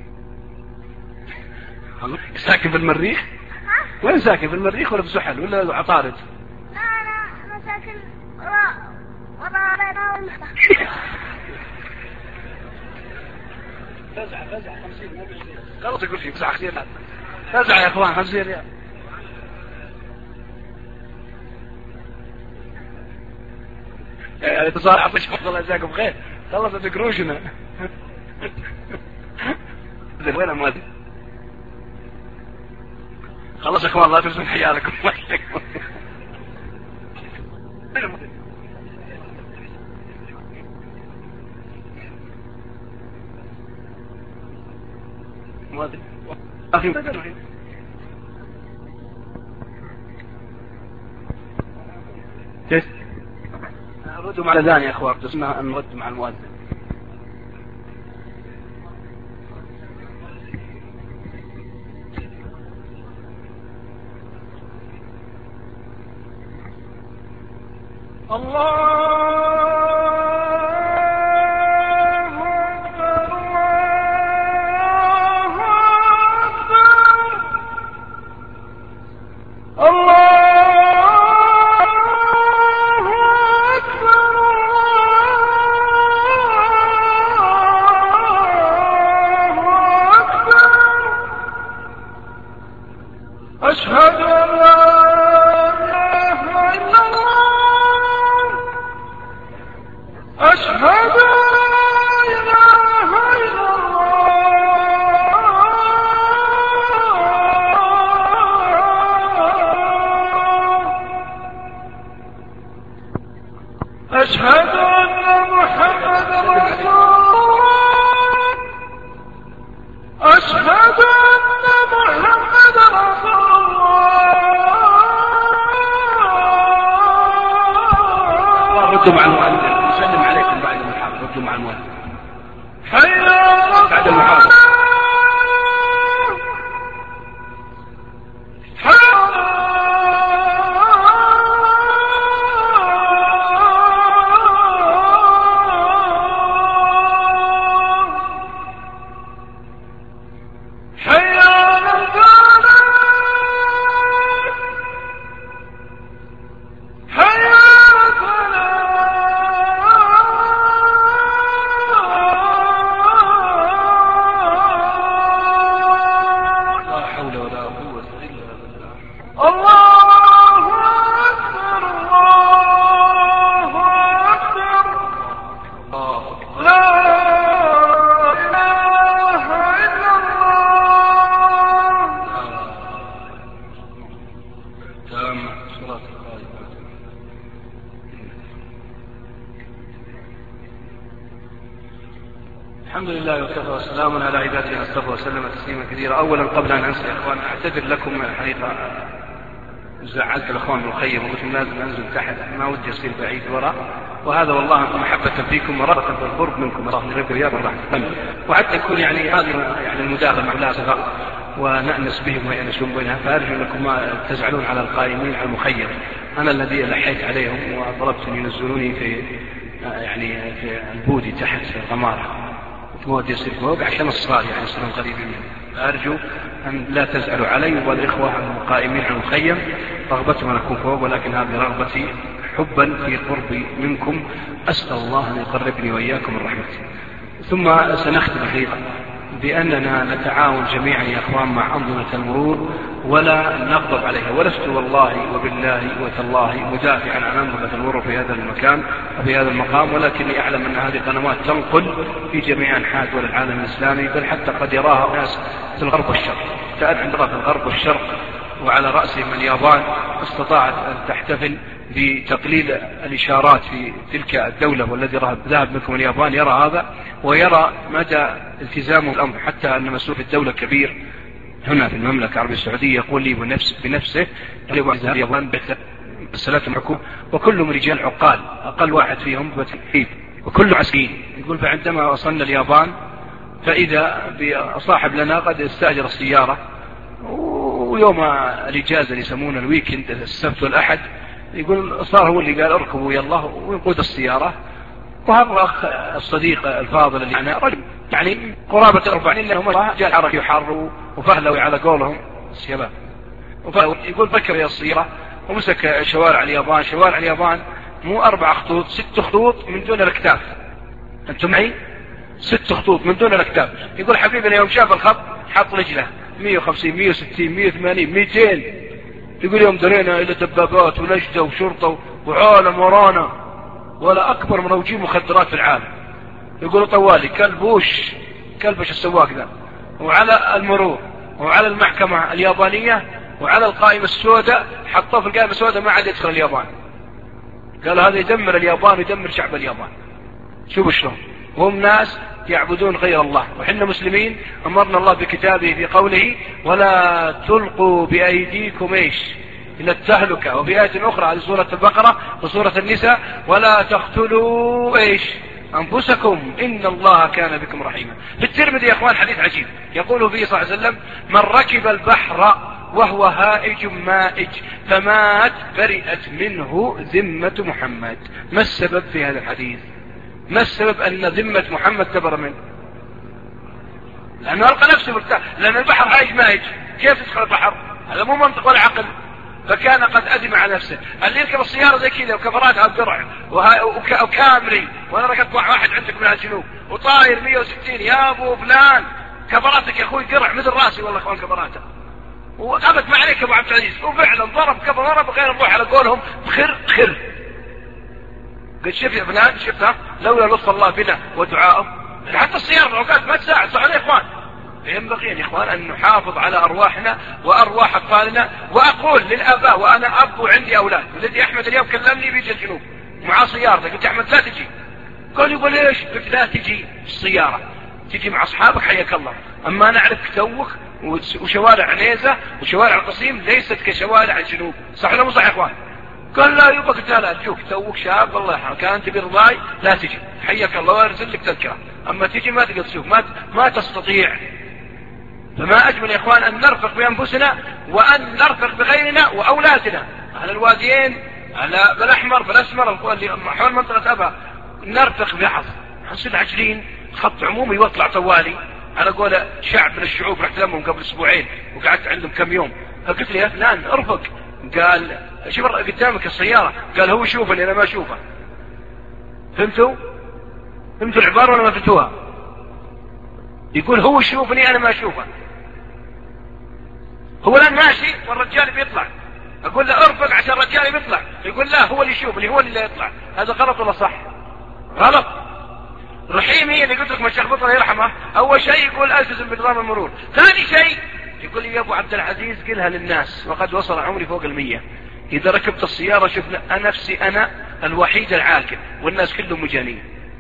ساكن في المريخ؟ وين ساكن في المريخ ولا في زحل ولا عطارد؟ لا لا انا ساكن وراء وراء المخطط. فزع فزع خمسين مو بعشرين. غلط يقول فيه فزع خمسين ريال. فزع يا اخوان خمسين ريال. اتصال عطيش الله يجزاكم بخير. خلصت قروشنا. وين المؤذن؟ خلاص يا اخوان الله ترزق حيالكم. مؤذن اخي ردوا مع الاذان يا اخوان، اسمها ان نرد مع المؤذن. الله أشهد أن محمد رسول الله. أشهد أن محمد رسول الله. ردوا مع المؤذن، نسلم عليكم بعد المحاضرة. ردوا مع المؤذن حي على بعد المحاضرة. الحمد لله وكفى وسلام على عباده اصطفى وسلم تسليما كثيرا. اولا قبل ان انسى يا اخوان اعتذر لكم الحقيقه، زعلت الاخوان من الخيم وقلت لازم انزل تحت، ما ودي اصير بعيد وراء، وهذا والله محبه فيكم ورغبه بالقرب منكم، الله يرب رياض الرحمه، وحتى يكون يعني هذه يعني المداخله مع صغار ونأنس بهم ويأنسون بينها، فأرجو أنكم ما تزعلون على القائمين على المخيم. أنا الذي لحيت عليهم وطلبت أن ينزلوني في يعني في البودي تحت في الغمارة مود يصير فوق عشان الصغار يعني يصيرون قريبين مني. أرجو أن لا تزعلوا علي والإخوة القائمين على المخيم، رغبتهم أن أكون فوق، ولكن هذه رغبتي حبا في قربي منكم، أسأل الله أن يقربني وإياكم من رحمته. ثم سنختم الحقيقة بأننا نتعاون جميعا يا أخوان مع أنظمة المرور ولا نغضب عليها، ولست والله وبالله وتالله مدافعا عن أنظمة المرور في هذا المكان وفي هذا المقام، ولكني أعلم أن هذه قنوات تنقل في جميع أنحاء دول العالم الإسلامي، بل حتى قد يراها ناس في الغرب والشرق. تعرف عندنا في الغرب والشرق وعلى رأسهم اليابان استطاعت أن تحتفل بتقليل الإشارات في تلك الدولة، والذي ذهب منكم اليابان يرى هذا ويرى مدى التزامه الأمر، حتى أن مسؤول الدولة كبير هنا في المملكة العربية السعودية يقول لي بنفس بنفسه اليابان بالصلاة الحكومة وكلهم رجال عقال، أقل واحد فيهم بتكيف وكلهم عسكريين. يقول فعندما وصلنا اليابان فإذا صاحب لنا قد استأجر السيارة، ويوم الإجازة اللي يسمونه الويكند السبت والأحد يقول صار هو اللي قال اركبوا يلا ويقود السيارة. وهذا الأخ الصديق الفاضل اللي معنا رجل يعني قرابة أربعين لهم جاء الحركة يحروا وفهلوا على قولهم الشباب، يقول فكر يا السيارة ومسك شوارع اليابان. شوارع اليابان مو أربع خطوط، ست خطوط من دون الأكتاف. أنتم معي؟ ست خطوط من دون الأكتاف. يقول حبيبنا يوم شاف الخط حط رجله مية وخمسين مية وستين مية وثمانين ميتين. يقول يوم درينا إلى دبابات ونجدة وشرطة وعالم ورانا ولا أكبر مروجين مخدرات في العالم. يقولوا طوالي كلبوش كلبش السواق ذا، وعلى المرور وعلى المحكمة اليابانية وعلى القائمة السوداء، حطوه في القائمة السوداء ما عاد يدخل اليابان. قال هذا يدمر اليابان ويدمر شعب اليابان. شوفوا شلون هم ناس يعبدون غير الله، وحنا مسلمين أمرنا الله بكتابه في قوله ولا تلقوا بأيديكم إيش إلى التهلكة، وفي آية أخرى على سورة البقرة وسورة النساء ولا تقتلوا إيش أنفسكم إن الله كان بكم رحيما. في الترمذي يا أخوان حديث عجيب يقول فيه صلى الله عليه وسلم من ركب البحر وهو هائج مائج فمات برئت منه ذمة محمد. ما السبب في هذا الحديث؟ ما السبب أن ذمة محمد تبر منه؟ لأنه ألقى نفسه مرتاح، لأن البحر هائج مائج كيف تدخل البحر؟ هذا مو منطق ولا عقل. فكان قد أدم على نفسه. اللي يركب السيارة زي كذا وكفراتها بدرع وكامري، وأنا ركبت واحد عندك من الجنوب وطاير مية وستين يا أبو فلان كفراتك يا أخوي قرع مثل راسي والله أخوان كفراته، وقامت ما عليك أبو عبد العزيز، وفعلا ضرب كفر ضرب غير نروح على قولهم خر خر. قلت شوف يا فلان شفتها لولا لطف الله بنا ودعائه. حتى السيارة العقاد ما تساعد صح يا إخوان. ينبغي يا إخوان أن نحافظ على أرواحنا وأرواح أطفالنا. وأقول للآباء وأنا أب وعندي أولاد، ولدي أحمد اليوم كلمني بيجي الجنوب ومعاه سيارته. قلت يا احمد لا تجي. قال يقول ليش؟ قلت لا تجي السيارة، تجي مع اصحابك حياك الله. اما انا اعرف توك وشوارع عنيزة وشوارع القصيم ليست كشوارع الجنوب، صح ولا مو صح يا اخوان؟ قال لا يبقى. قلت لا تجوك توك شاب والله يرحمك، كان تبي رضاي لا تجي حياك الله وارسل لك تذكرة، اما تجي ما تقدر تشوف، ما ما تستطيع. فما اجمل يا اخوان ان نرفق بانفسنا وان نرفق بغيرنا واولادنا. على الواديين، على بالاحمر بالاسمر اللي حول منطقة ابها نرفق بعض، نصير عجلين خط عمومي واطلع طوالي على قول شعب من الشعوب. رحت لهم قبل اسبوعين وقعدت عندهم كم يوم، فقلت لي يا فلان ارفق. قال شوف قدامك السيارة، قال هو يشوفني انا ما اشوفه. فهمتوا؟ فهمتوا العبارة ولا ما فهمتوها؟ يقول هو يشوفني انا ما اشوفه. هو الان ماشي والرجال بيطلع، اقول له ارفق عشان الرجال بيطلع، يقول لا هو اللي يشوفني هو اللي يطلع. هذا غلط ولا صح؟ غلط. رحيمي اللي قلت لكم الشيخ بطل يرحمه، اول شيء يقول التزم بنظام المرور، ثاني شيء يقول لي يا ابو عبد العزيز قلها للناس وقد وصل عمري فوق المية، اذا ركبت السيارة شوف انا نفسي انا الوحيد العاقل والناس كلهم مجانين.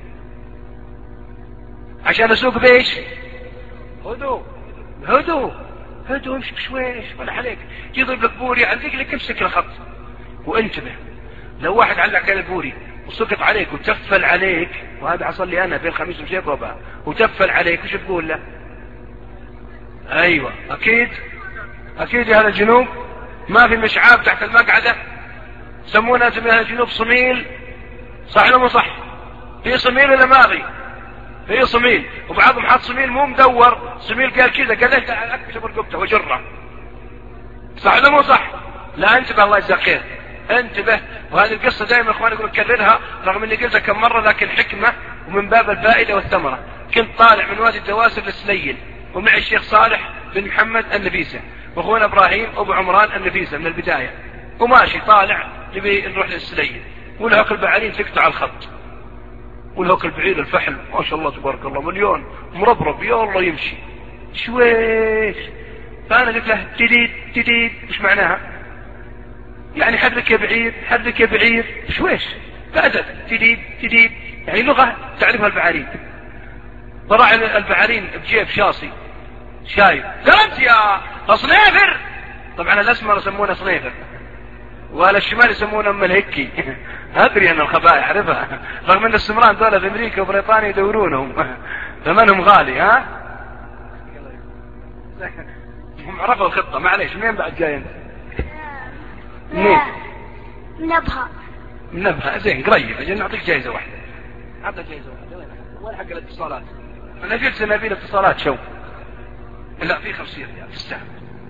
عشان اسوق بيش هدوء هدوء هدوء، امشي بشويش ولا عليك، يضرب لك بوري يعلق لك امسك الخط. وانتبه لو واحد علق على البوري وسقط عليك وتفل عليك، وهذا حصل لي انا بين خميس وشيء ربع، وتفل عليك وش تقول له؟ ايوه اكيد اكيد يا اهل الجنوب ما في مشعاب تحت المقعدة، سمونا انتم يا اهل الجنوب صميل، صح ولا مو صح؟ في صميل ولا ماغي؟ في صميل، وبعضهم حط صميل مو مدور، صميل قال كذا قال انت اكبر رقبته وجره، صح ولا مو صح؟ لا انتبه الله يجزاك خير انتبه. وهذه القصة دائما اخواني يقولون كررها رغم اني قلتها كم مرة، لكن حكمة ومن باب الفائدة والثمرة. كنت طالع من وادي الدواسر للسليل ومعي الشيخ صالح بن محمد النفيسة واخونا ابراهيم ابو عمران النفيسة من البداية، وماشي طالع نبي نروح للسليل، والهوك البعارين تقطع الخط، والهوك البعير الفحل ما شاء الله تبارك الله مليون مربرب يا الله يمشي شويش. فانا قلت له تديد تديد ايش معناها؟ يعني حرك يا بعير حرك يا بعير شويش، فأدت تديد تديد يعني لغة تعرفها البعارين. طلع البعارين بجيب شاصي شايب، قلت يا صنيفر، طبعا الاسمر يسمونه صنيفر وعلى الشمال يسمونه ام الهكي ادري ان الخبائع اعرفها، رغم ان السمران دولة في امريكا وبريطانيا يدورونهم ثمنهم غالي. ها هم عرفوا الخطة معليش. منين بعد جاي انت؟ منين؟ من أبها. من أبها زين قريب، اجل نعطيك جايزة واحدة. عطى جايزة واحدة. وين وين حق الاتصالات؟ انا جلت نبيل اتصالات شو؟ لا في خمسين ريال تستاهل.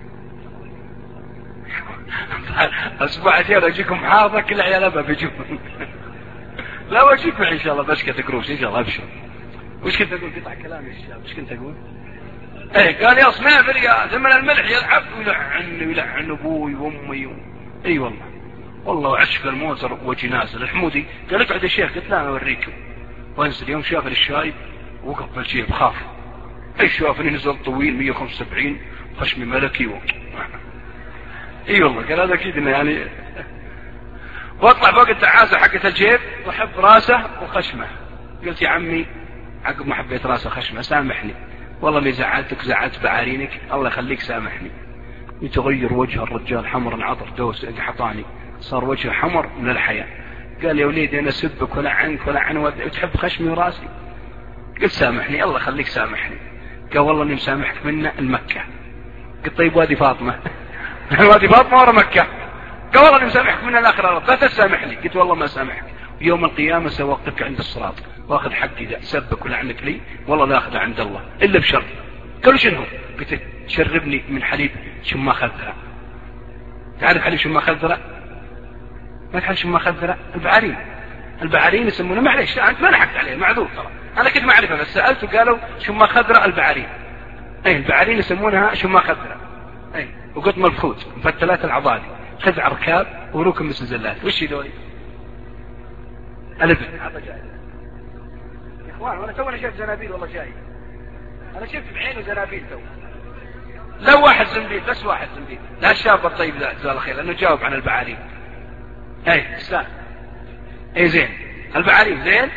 الاسبوع الجاي اجيكم محافظة كل عيال ابها بيجون. لا واجيك معي ان شاء الله بشكة قروش ان شاء الله ابشر. وش كنت اقول؟ قطع كلامي الشاب وش كنت اقول؟ ايه قال يا صنافر يا زمن الملح يلعب ويلعن ويلعن ابوي وامي و... اي والله والله عشق الموزر وجنازة الحمودي. قال اقعد يا شيخ، قلت لا انا اوريكم. وانزل يوم شاف الشاي وقف بالجيب خاف، اي شافني نزل طويل مية وخمسة وسبعين خشمي ملكي و... اي والله قال هذا اكيد انه يعني. واطلع فوق الدعاسة حقت الجيب واحب راسه وخشمه. قلت يا عمي عقب ما حبيت راسه خشمه سامحني والله اللي زعلتك زعلت بعارينك الله يخليك سامحني. يتغير وجه الرجال حمر عطر دوس حطاني صار وجهه حمر من الحياة. قال يا وليدي انا سبك ولا عنك ولا عن وتحب خشمي وراسي. قلت سامحني الله خليك سامحني. قال والله اني مسامحك منا المكة. قلت طيب وادي فاطمة؟ وادي فاطمة ورا مكة. قال والله اني مسامحك منا الاخرة لا تسامحني. قلت والله ما سامحك، ويوم القيامة سوقتك عند الصراط واخذ حقي اذا سبك ولا عنك لي والله لا اخذه عند الله الا بشر. قالوا شنو؟ قلت تشربني من حليب شما خذرة. تعرف حليب شما خذرة؟ ما تعرف شما خذرة؟ البعارين البعارين يسمونه معليش انت ما لحقت عليه معذور ترى انا كنت ما اعرفها بس سالته قالوا شما خذرة البعارين. اي البعارين يسمونها شما خذرة. اي وقلت ملفوت مفتلات العضالي خذع ركاب وركب مثل زلات. وش دولي؟ الابن هذا جاي يا اخوان وانا تونا شايف زنابيل والله جاي انا شفت بعينه زنابيل تو. لو واحد زنبيل بس واحد زنبيل لا الشاب الطيب ذا جزاه الله خير لانه جاوب عن البعارين. اي استاذ اي زين البعاليم زين.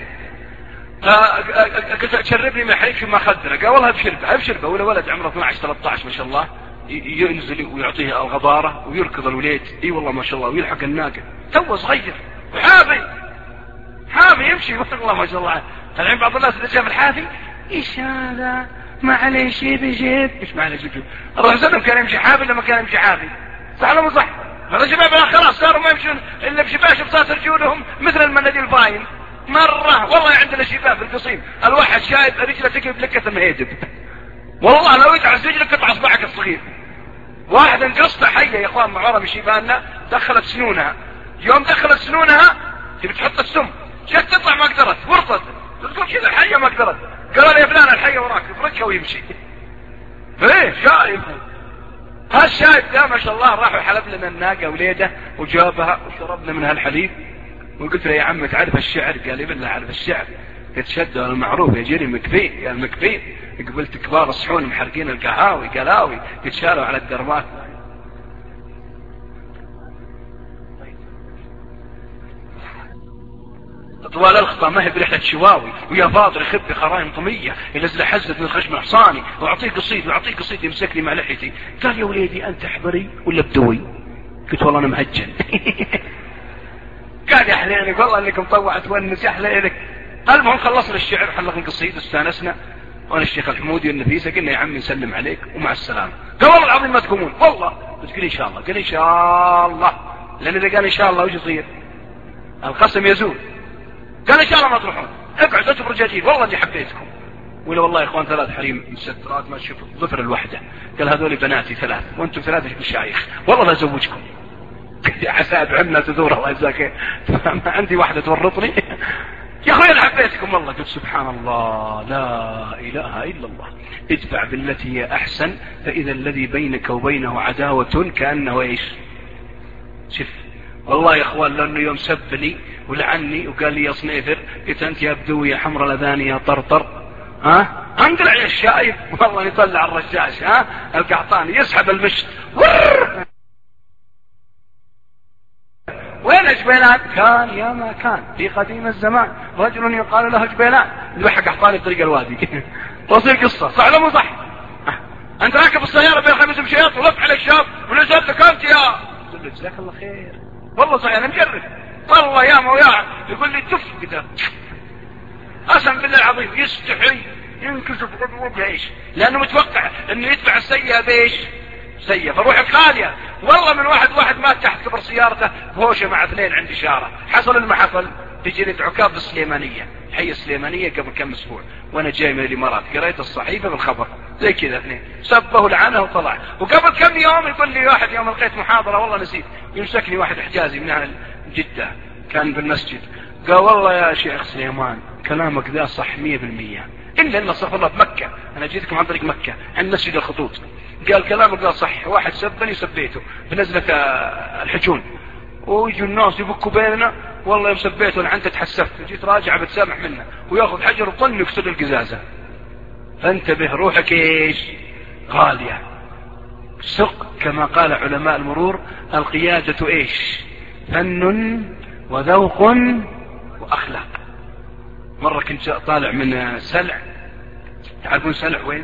قلت تشربني من حليب ما خدنا. قال والله بشربه بشربه. ولا ولد عمره اثني عشر ثلاثة عشر ما شاء الله ينزل ويعطيه الغبارة ويركض الوليد. اي والله ما شاء الله ويلحق الناقة تو صغير وحافي حافي يمشي والله ما شاء الله. الحين بعض الناس اللي شاف الحافي ايش هذا معليش بيجيب ايش معليش بيجيب. الرجل زلم كان يمشي حافي لما كان يمشي حافي صح ولا مو صح؟ هذا شباب خلاص صاروا ما يمشون الا بشباش بساط رجولهم مثل المناديل الباين مرة. والله عندنا شباب في القصيم الواحد شايف رجله تكب لكة مهيدب والله لو يدعس رجلك قطع اصبعك الصغير. واحد انقصته حية يا اخوان معورة من شيباننا دخلت سنونها. يوم دخلت سنونها تبي تحط السم جت تطلع ما قدرت ورطت تقول كذا الحية ما قدرت. قال يا فلان الحية وراك يفركها ويمشي. ايه شايف هالشايف ده ما شاء الله راحوا حلب لنا الناقة وليدة وجابها وشربنا من هالحليب. وقلت له يا عم تعرف الشعر؟ قال لي بالله اعرف الشعر. قلت شدوا المعروف يا جري مكفي. قال مكفي. قبلت كبار الصحون محرقين القهاوي قلاوي يتشالوا على الدرمات. طوال الخطا ما هي بريحة شواوي ويا فاضل يخبي خرايم طمية ينزل حزة من خشم حصاني واعطيه قصيد واعطيه قصيد يمسكني مع لحيتي. قال يا وليدي انت حضري ولا بدوي؟ قلت والله انا مهجن. قال يا حليلك والله انك مطوع تونس يا حليلك. المهم خلصنا الشعر حلقنا القصيد واستانسنا وانا الشيخ الحمودي والنفيسة قلنا يا عمي نسلم عليك ومع السلامة. قال والله العظيم ما تقومون والله. بس قال ان شاء الله. قال ان شاء الله لان اذا قال ان شاء الله وش يصير؟ القسم يزول. قال ان شاء الله ما تروحون اقعد انتم رجاجين والله اني حبيتكم. ولا والله يا اخوان ثلاث حريم مسترات ما تشوفوا ظفر الوحدة. قال هذول بناتي ثلاث وانتم ثلاثة مشايخ والله لا ازوجكم. عساب عمنا تدور الله يجزاك ما عندي واحدة تورطني يا اخوي انا حبيتكم والله. قلت سبحان الله لا اله الا الله. ادفع بالتي هي احسن فاذا الذي بينك وبينه عداوة كأنه ايش. شوف والله يا اخوان لانه يوم سبني ولعني وقال لي يا صنيفر قلت انت يا بدوي يا حمر الاذاني يا طرطر ها انقلع يا الشايب والله يطلع الرشاش ها القحطاني يسحب المشط. وين جبيلان؟ كان يا ما كان في قديم الزمان رجل يقال له جبيلان لحق قحطاني بطريق الوادي. تصير قصة صح ولا مو صح؟ انت راكب السيارة بين خمس مشيات ولف على الشاب ونزلت لك انت يا قلت له جزاك الله خير والله صحيح انا مجرب والله يا مويا. يقول لي تف كده قسم بالله العظيم يستحي ينكشف وجهه ايش لانه متوقع انه يدفع السيئة بايش سيئة فروح الخالية. والله من واحد واحد مات تحت كبر سيارته بهوشة مع اثنين عند اشارة. حصل الما حصل في جريدة عكاظ السليمانية حي السليمانية قبل كم اسبوع وانا جاي من الامارات قريت الصحيفة بالخبر زي كذا اثنين سبه لعنه وطلع. وقبل كم يوم يقول لي واحد يوم لقيت محاضرة والله نسيت يمسكني واحد حجازي من اهل جدة كان بالمسجد قال والله يا شيخ سليمان كلامك ذا صح مية بالمية الا ان صف الله بمكة انا جيتكم عن طريق مكة عند مسجد الخطوط. قال كلامك ذا صح واحد سبني سبيته بنزلة الحجون ويجوا الناس يفكوا بيننا والله يوم سبيته انا انت تحسفت جيت راجع بتسامح منه وياخذ حجر وطن ويكسر القزازة. فانتبه روحك ايش غالية. سق كما قال علماء المرور القيادة ايش فن وذوق واخلاق. مرة كنت طالع من سلع تعرفون سلع وين؟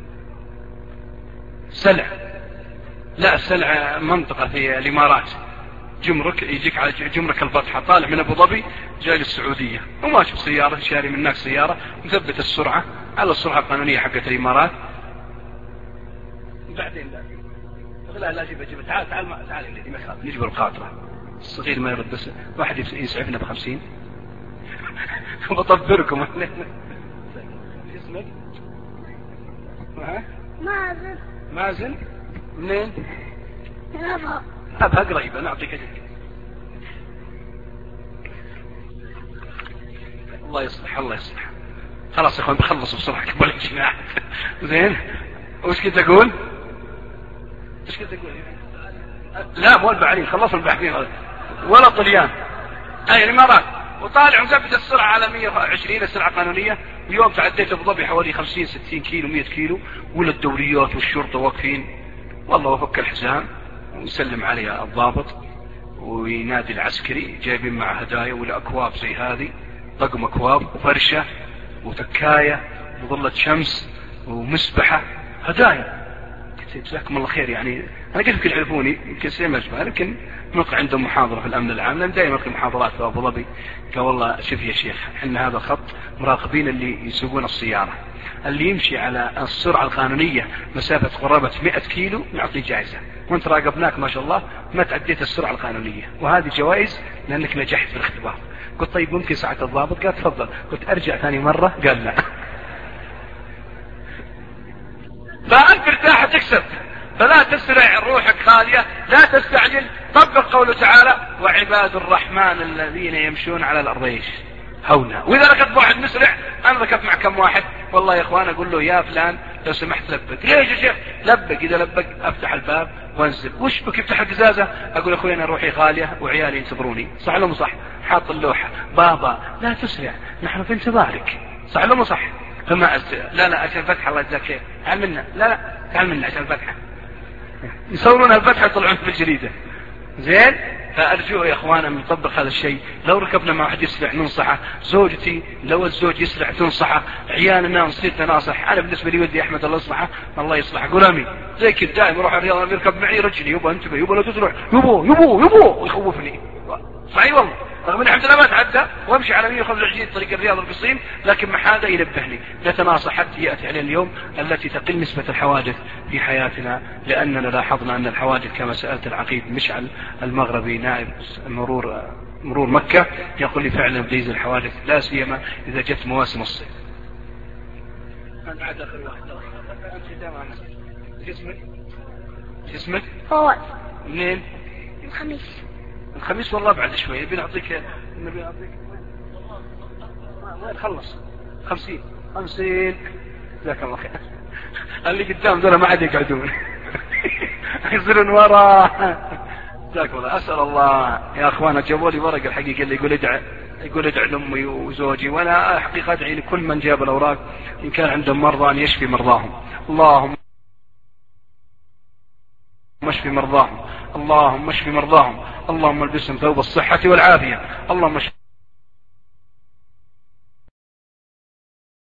سلع لا سلع منطقة في الامارات جمرك يجيك على جمرك البطحة طالع من ابو ظبي جاي للسعودية وماشي بسيارة شاري من هناك سيارة مثبت السرعة على السرعة القانونية حقت الامارات. بعدين لا لا لا جيب جيب تعال تعال تعال اللي ما يخاف نجبر الخاطرة الصغير ما يرد بس واحد يسعفنا بخمسين بطبركم. اسمك مازن مازن منين؟ يابا أبها قريبة نعطيك أجل. الله يصلح الله يصلح. خلاص يا اخوان بخلص بسرعة قبل الجماعة. زين وش كنت أقول؟ وش كنت أقول؟ لا مو البحرين خلصوا البحرين ولا طليان أي الإمارات وطالع مثبت السرعة على مية وعشرين السرعة قانونية. ويوم تعديت أبو ظبي حوالي خمسين ستين كيلو مية كيلو ولا الدوريات والشرطة واقفين والله وفك الحزام ويسلم علي الضابط وينادي العسكري جايبين مع هدايا ولا أكواب زي هذه، طقم أكواب وفرشة وتكاية وظلة شمس ومسبحة هدايا. جزاكم الله خير. يعني أنا قلت يمكن يعرفوني يمكن سيما أجمع، لكن نلقي عندهم محاضرة في الأمن العام، لأن دائما نلقي محاضرات في أبو ظبي. قال والله شوف يا شيخ، احنا هذا الخط مراقبين اللي يسوقون السيارة، اللي يمشي على السرعة القانونية مسافة قرابة مئة كيلو نعطيه جائزة، وانت راقبناك ما شاء الله ما تعديت السرعة القانونية، وهذه جوائز لأنك نجحت في الاختبار. قلت طيب ممكن ساعة الضابط؟ قال تفضل. قلت أرجع ثاني مرة؟ قال لا. فأنت ارتاح تكسب، فلا تسرع روحك خالية، لا تستعجل. طبق قوله تعالى وعباد الرحمن الذين يمشون على الأرض ايش هونا. وإذا ركبت واحد مسرع، أنا ركبت مع كم واحد والله يا إخوان أقول له يا فلان لو سمحت لبك. ليش يا شيخ؟ لبك. إذا لبك أفتح الباب وانزل. وش بك يفتح القزازة؟ أقول أخوي أنا روحي غالية وعيالي ينتظروني. صح ولا مو صح؟ حاط اللوحة بابا لا تسرع نحن في انتظارك. صح ولا مو صح؟ فما أسرع. لا لا عشان فتحة الله يجزاك خير. تعال منا. لا لا تعال منا عشان فتحة. يصورون الفتحة يطلعون في الجريدة. زين. فأرجوه يا إخوانا من نطبق هذا الشيء. لو ركبنا مع واحد يسرع ننصحه، زوجتي لو الزوج يسرع تنصحه، عيالنا نصير تناصح. أنا بالنسبة لي ودي أحمد الله يصلحه الله يصلحه. قول آمين. زي كذا دائما أروح الرياض يركب معي رجلي يبا انتبه يبا لا تسرع يبو يبو يبو ويخوفني. صحيح والله، رغم ان الحمد لله ما تعدى وامشي على مئة وخمسة وعشرين طريق الرياض القصيم، لكن مع هذا ينبهني. نتناصح حتى يأتي علينا اليوم التي تقل نسبة الحوادث في حياتنا، لأننا لاحظنا أن الحوادث كما سألت العقيد مشعل المغربي نائب مرور مرور مكة يقول لي فعلا بتزيد الحوادث، لا سيما إذا جت مواسم الصيف. أنت آخر واحد. جسمك جسمك فواز. منين؟ الخميس. الخميس والله بعد شوي نبي نعطيك نبي نعطيك وين خلص خمسين خمسين. جزاك الله خير. اللي قدام دول ما عاد يقعدون يصيرون ورا. جزاك الله. اسال الله يا اخوانا جابوا لي ورق الحقيقه اللي يقول ادعي يقول ادعي لامي وزوجي، وانا حقيقه ادعي لكل من جاب الاوراق ان كان عندهم مرضى ان يشفي مرضاهم. اللهم اشف مرضاهم، اللهم اشف مرضاهم، اللهم البسهم ثوب الصحة والعافية، اللهم اشف